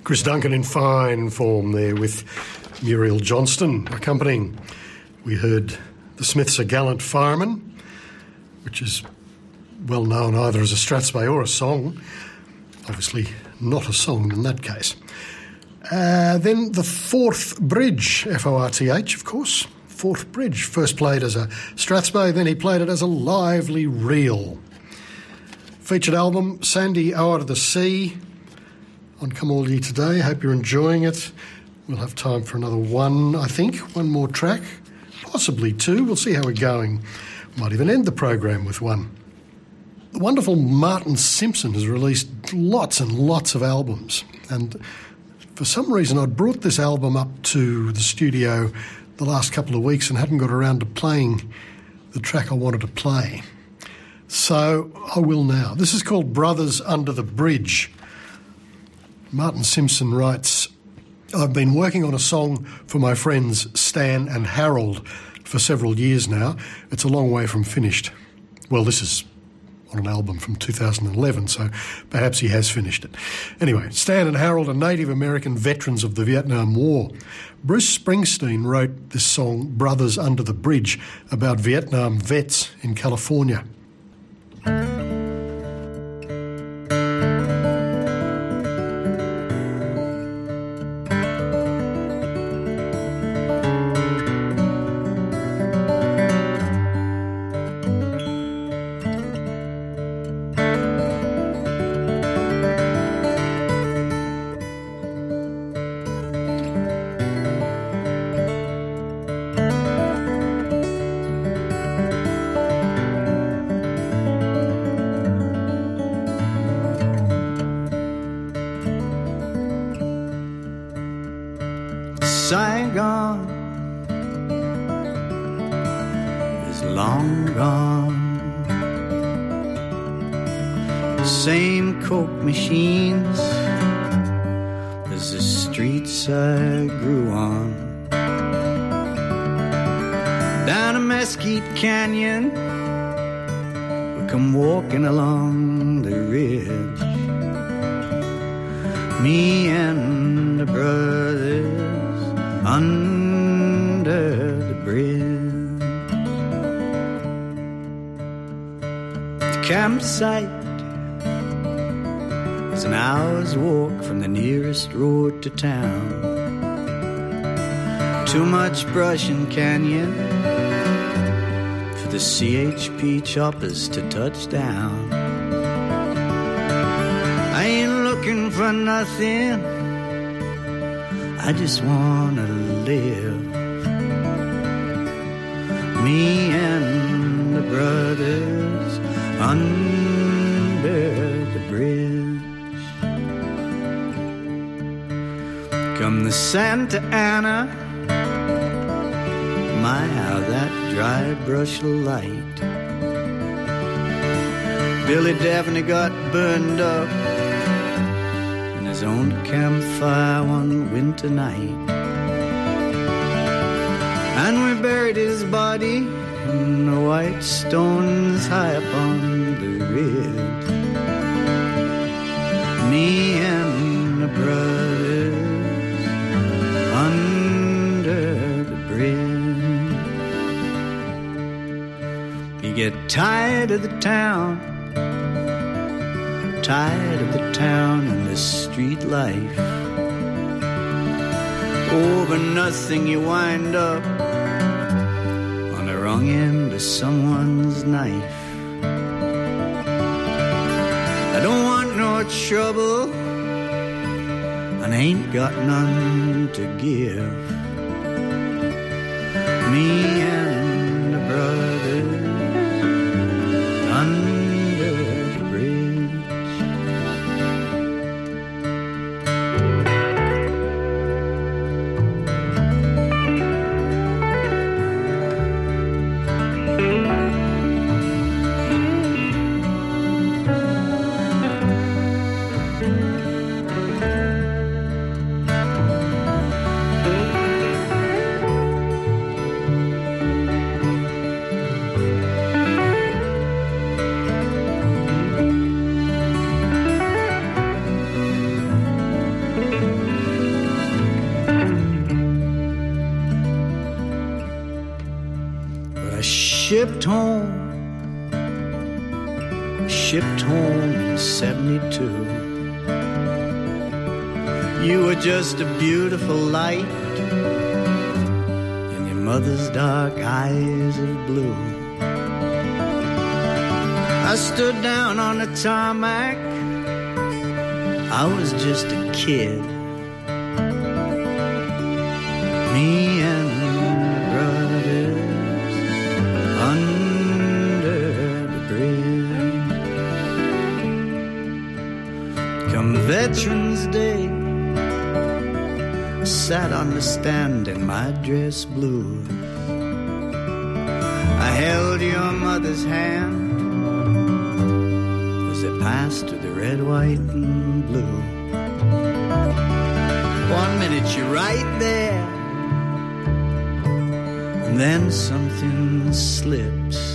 Chris Duncan in fine form there with Muriel Johnston accompanying. We heard the Smiths' A Gallant Fireman, which is well known either as a Strathspey or a song. Obviously not a song in that case. Then the Forth Bridge, F-O-R-T-H, of course. Forth Bridge, first played as a Strathspey, then he played it as a lively reel. Featured album, Sandy O'er to the Sea, on Come All Ye Today. Hope you're enjoying it. We'll have time for another one, I think. One more track, possibly two. We'll see how we're going. Might even end the program with one. The wonderful Martin Simpson has released lots and lots of albums, and for some reason I'd brought this album up to the studio the last couple of weeks and hadn't got around to playing the track I wanted to play. So I will now. This is called Brothers Under the Bridge. Martin Simpson writes, I've been working on a song for my friends Stan and Harold for several years now. It's a long way from finished. Well, this is on an album from 2011, so perhaps he has finished it. Anyway, Stan and Harold are Native American veterans of the Vietnam War. Bruce Springsteen wrote this song, Brothers Under the Bridge, about Vietnam vets in California. Saigon is long gone. Same Coke machines as the streets I grew on. Down a Mesquite Canyon, we come walking along the ridge. Me and the brothers under the bridge. The campsite is an hour's walk from the nearest road to town. Too much brush and canyon for the CHP choppers to touch down. I ain't looking for nothing, I just wanna live. Me and the brothers under the bridge. Come the Santa Ana, my how that dry brush light. Billy Daphne got burned up in his own campfire one winter night, and we buried his body in the white stones high up on the ridge. Me and the brothers under the bridge. You get tired of the town, tired of the town and the street life. Over nothing you wind up on the wrong end of someone's knife. I don't want no trouble, and I ain't got none to give. Me and the brothers under the bridge. shipped home in 72. You were just a beautiful light in your mother's dark eyes of blue. I stood down on the tarmac, I was just a kid. Me and brothers under the bridge. Come Veterans Day, I sat on the stand in my dress blue. I held your mother's hand as it passed to the red, white, and blue. 1 minute you're right there, and then something slips.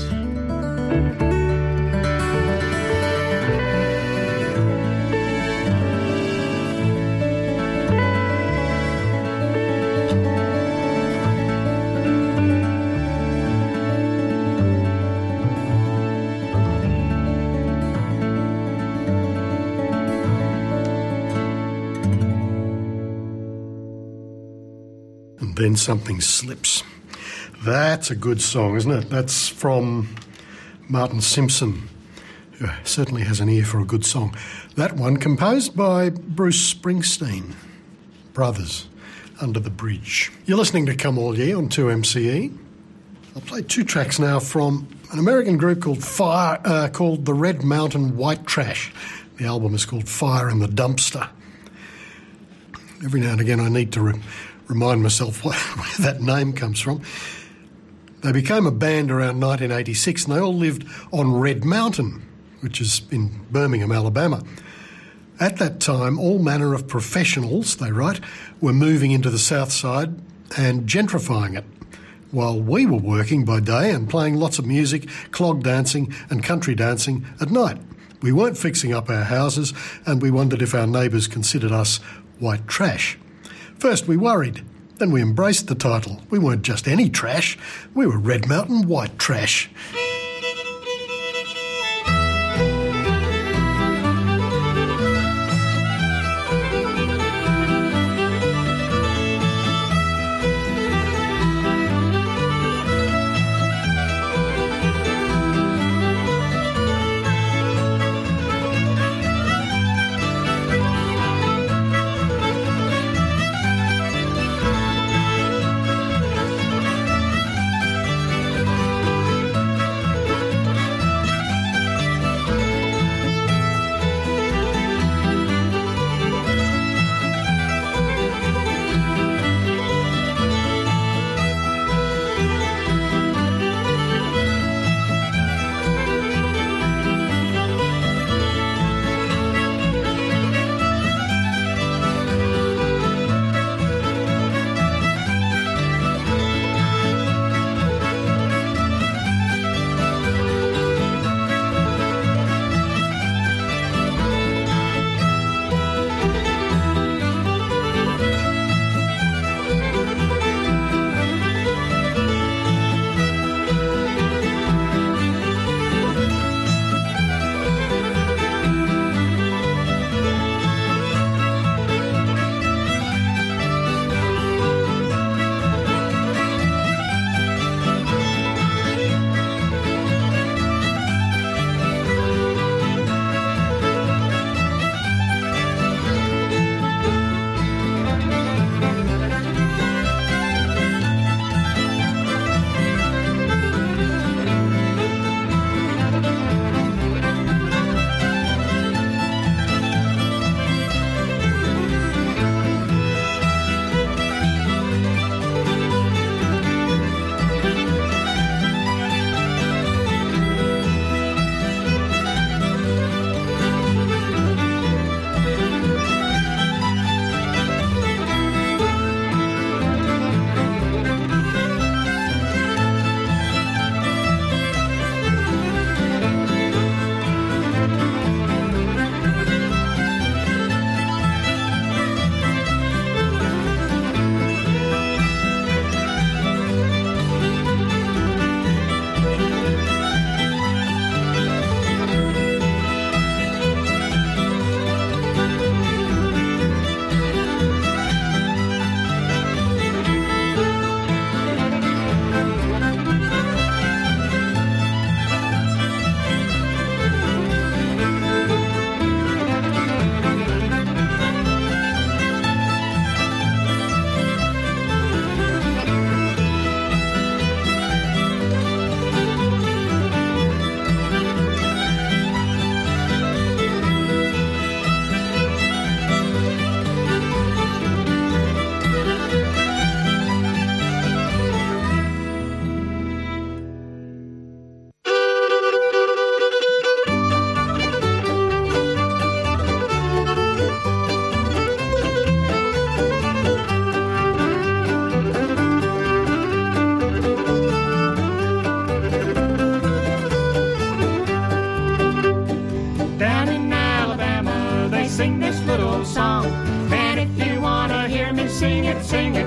And then something slips. That's a good song, isn't it? That's from Martin Simpson, who certainly has an ear for a good song. That one composed by Bruce Springsteen. Brothers, Under the Bridge. You're listening to Come All Ye on 2MCE. I'll play two tracks now from an American group called the Red Mountain White Trash. The album is called Fire in the Dumpster. Every now and again I need to remind myself where that name comes from. They became a band around 1986 and they all lived on Red Mountain, which is in Birmingham, Alabama. At that time, all manner of professionals, they write, were moving into the South Side and gentrifying it, while we were working by day and playing lots of music, clog dancing and country dancing at night. We weren't fixing up our houses and we wondered if our neighbours considered us white trash. First we worried, then we embraced the title. We weren't just any trash, we were Red Mountain White Trash.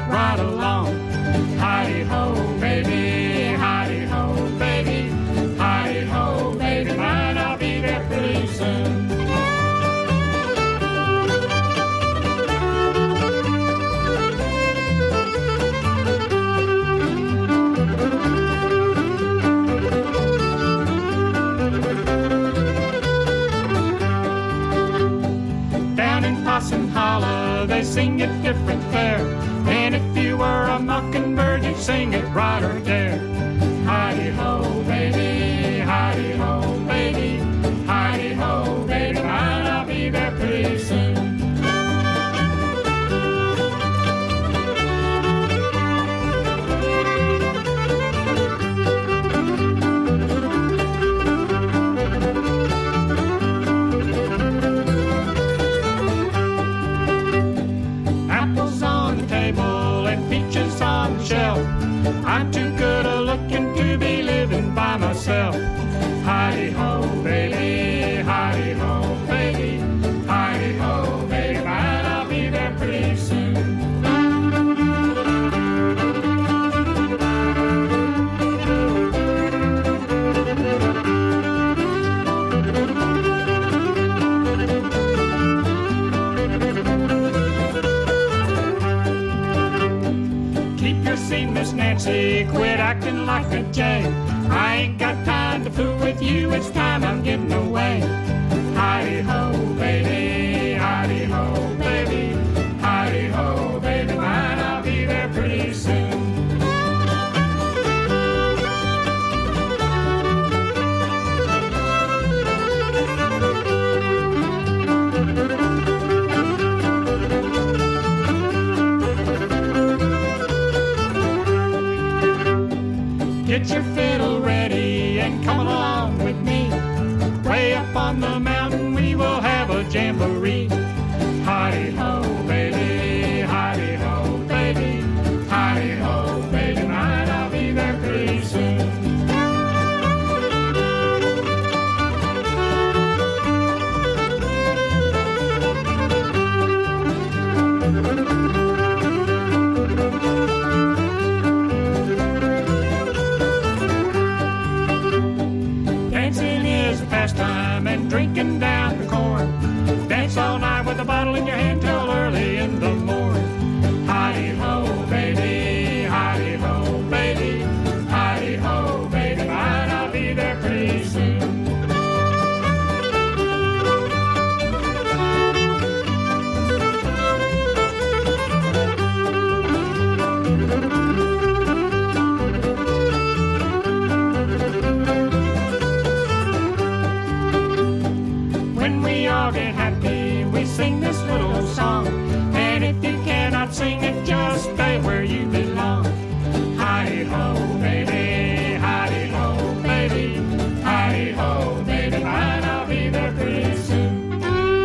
right along. Hi-de-ho, baby, hi-de-ho, baby, hi-de-ho, baby mine, I'll be there pretty soon. Down in Possum Hollow, they sing it different there. And if you were a mockingbird, you'd sing it right or there. Hi-de-ho, baby, hi-de-ho, baby, hi-de-ho, baby mine, I'll be there pretty soon. Apples on the table and peaches on the shelf. I'm too good a looking to be living by myself. Hi-de-ho, baby, hi-de-ho, baby, hi-de-ho, baby mine, I'll be there pretty soon. Keep your seat, Miss Nancy, quit acting like a jay. I ain't got time to fool with you, it's time I'm getting away. Hi-de-ho, baby, hi-de-ho, baby, hi-de-ho, baby mine, I'll be there pretty soon. Get your fiddle ready and come along with me. Way up on the mountain we will have a jamboree. Hi-de-ho, baby, hi-de-ho, baby, hi-de-ho, baby mine, I'll be there pretty soon. Dancing is a pastime and drinking down the corn. Dance all night with a bottle in your hand till early in the morning. Hi-de-ho, baby, hi-de-ho, baby, hi-de-ho, baby mine, I'll be there pretty soon. When we all get happy, we sing this little song. And if you cannot sing it, just stay where you belong. Hi-de-ho, baby, hi-de-ho, baby, hi-de-ho, baby mine, I'll be there pretty soon.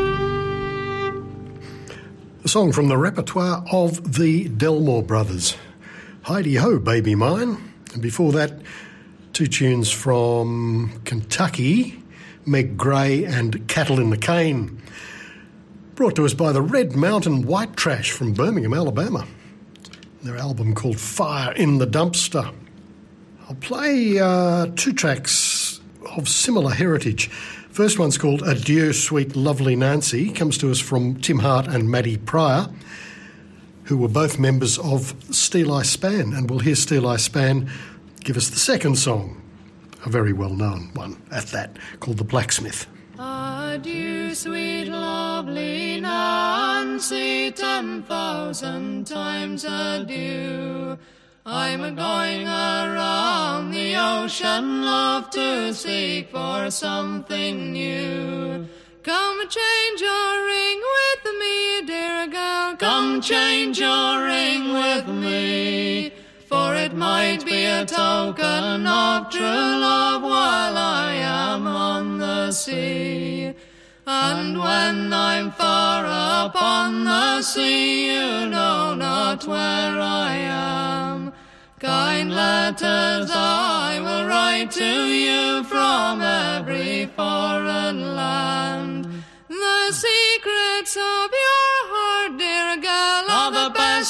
A song from the repertoire of the Delmore Brothers. Hi-de-ho, baby mine. And before that, two tunes from Kentucky, Meg Gray and Cattle in the Cane, brought to us by the Red Mountain White Trash from Birmingham, Alabama. Their album called Fire in the Dumpster. I'll play two tracks of similar heritage. First one's called Adieu, Sweet Lovely Nancy, comes to us from Tim Hart and Maddie Pryor, who were both members of Steel Eye Span, and we'll hear Steel Eye Span give us the second song, a very well-known one at that, called The Blacksmith. Adieu, sweet lovely Nancy, 10,000 times adieu. I'm a-going around the ocean, love, to seek for something new. Come and change your ring with me, dear girl, come change your ring with me. For it might be a token of true love while I am on the sea. And when I'm far upon the sea, you know not where I am. Kind letters I will write to you from every foreign land. The secrets of your heart, dear girl, are the best of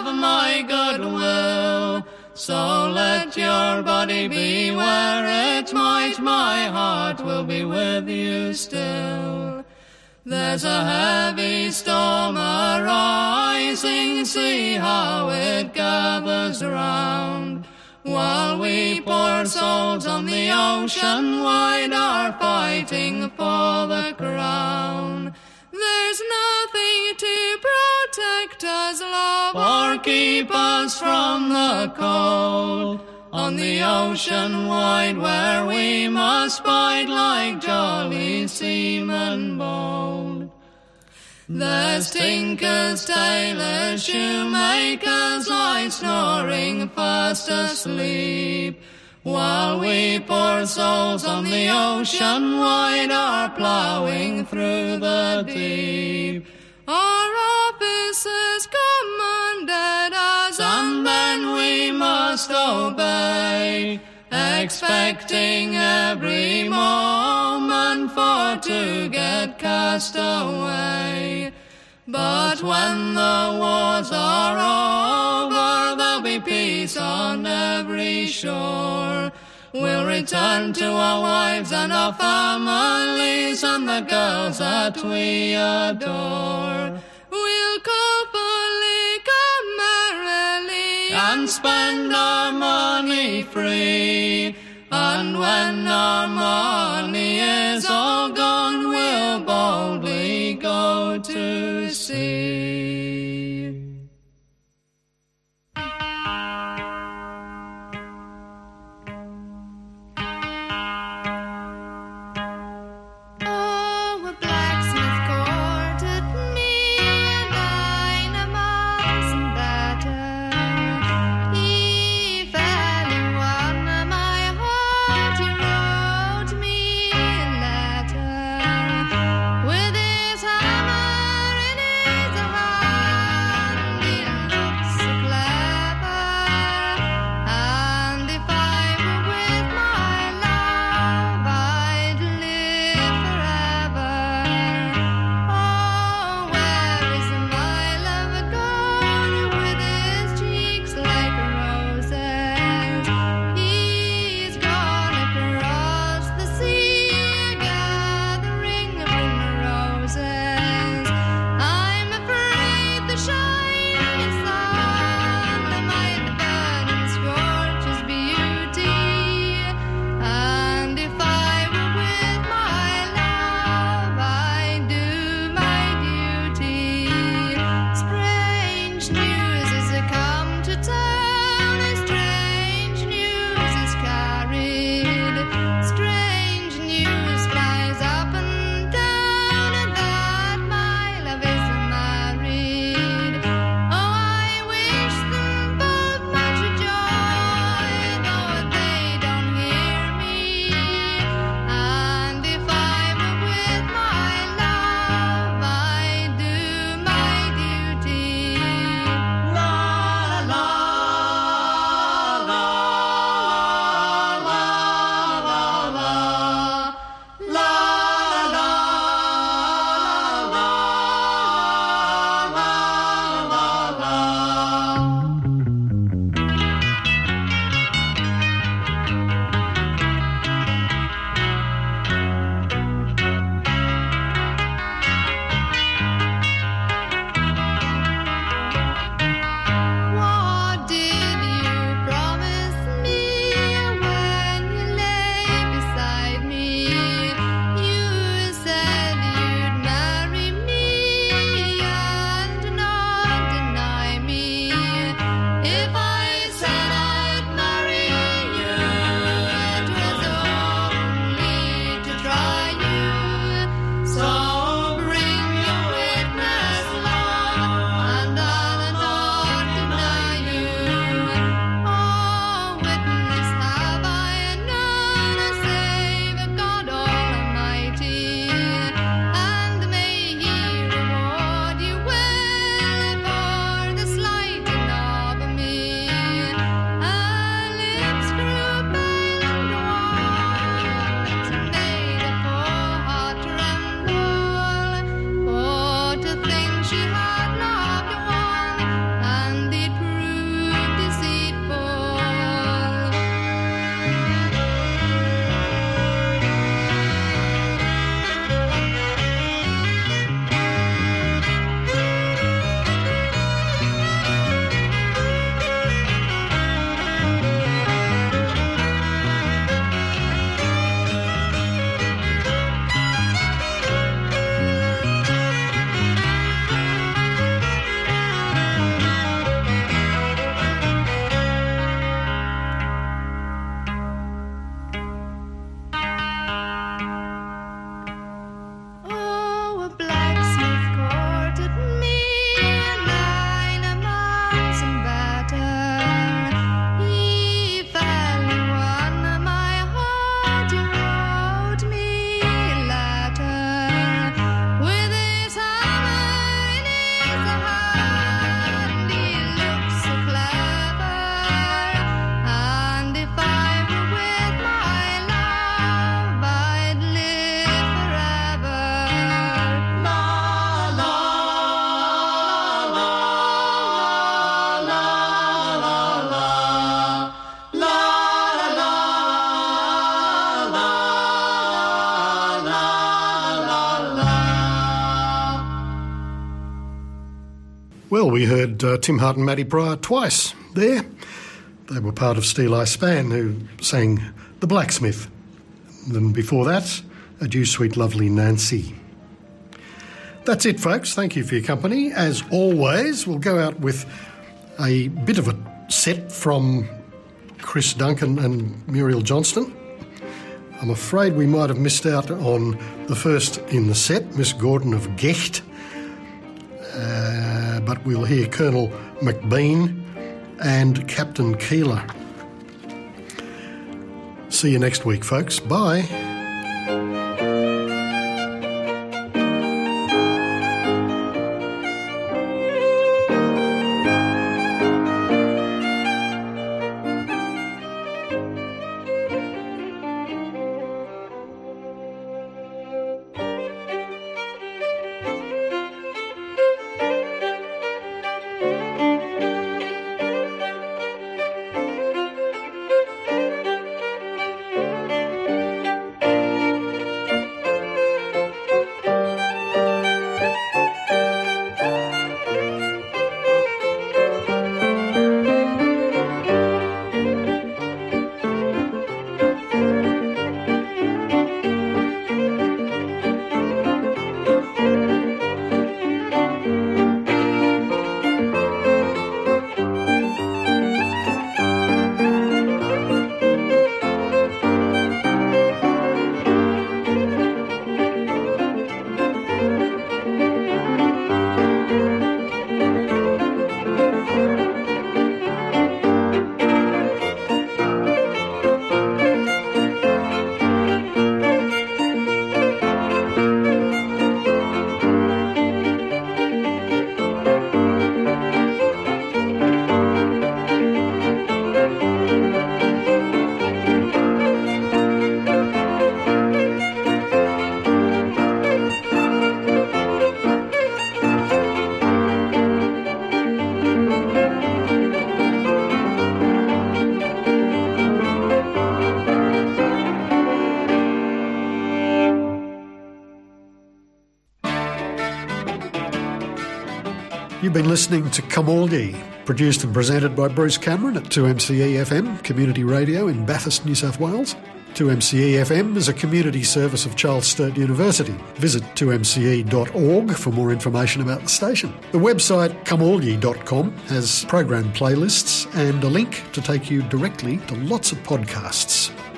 of my goodwill. So let your body be where it might, my heart will be with you still. There's a heavy storm arising, see how it gathers round, while we poor souls on the ocean wide are fighting for the crown. There's nothing to protect us, love, or keep us from the cold, on the ocean wide where we must bide like jolly seamen bold. There's tinkers, tailors, shoemakers lie snoring fast asleep, while we poor souls on the ocean wide are ploughing through the deep. Our officers commanded us, and then we must obey, expecting every moment for to get cast away. But when the wars are over, there'll be peace on every shore. We'll return to our wives and our families and the girls that we adore. We'll couple merrily and spend our money free. And when our money is all gone, we'll boldly go to sea. With his hammer in his heart. Well, we heard Tim Hart and Matty Pryor twice there. They were part of Steel Eye Span, who sang The Blacksmith. And then before that, Adieu Sweet Lovely Nancy. That's it, folks. Thank you for your company. As always, we'll go out with a bit of a set from Chris Duncan and Muriel Johnston. I'm afraid we might have missed out on the first in the set, Miss Gordon of Gecht. But we'll hear Colonel McBean and Captain Keeler. See you next week, folks. Bye. You've been listening to Camorgi, produced and presented by Bruce Cameron at 2MCE FM, community radio in Bathurst, New South Wales. 2MCE FM is a community service of Charles Sturt University. Visit 2mce.org for more information about the station. The website camorgi.com has program playlists and a link to take you directly to lots of podcasts.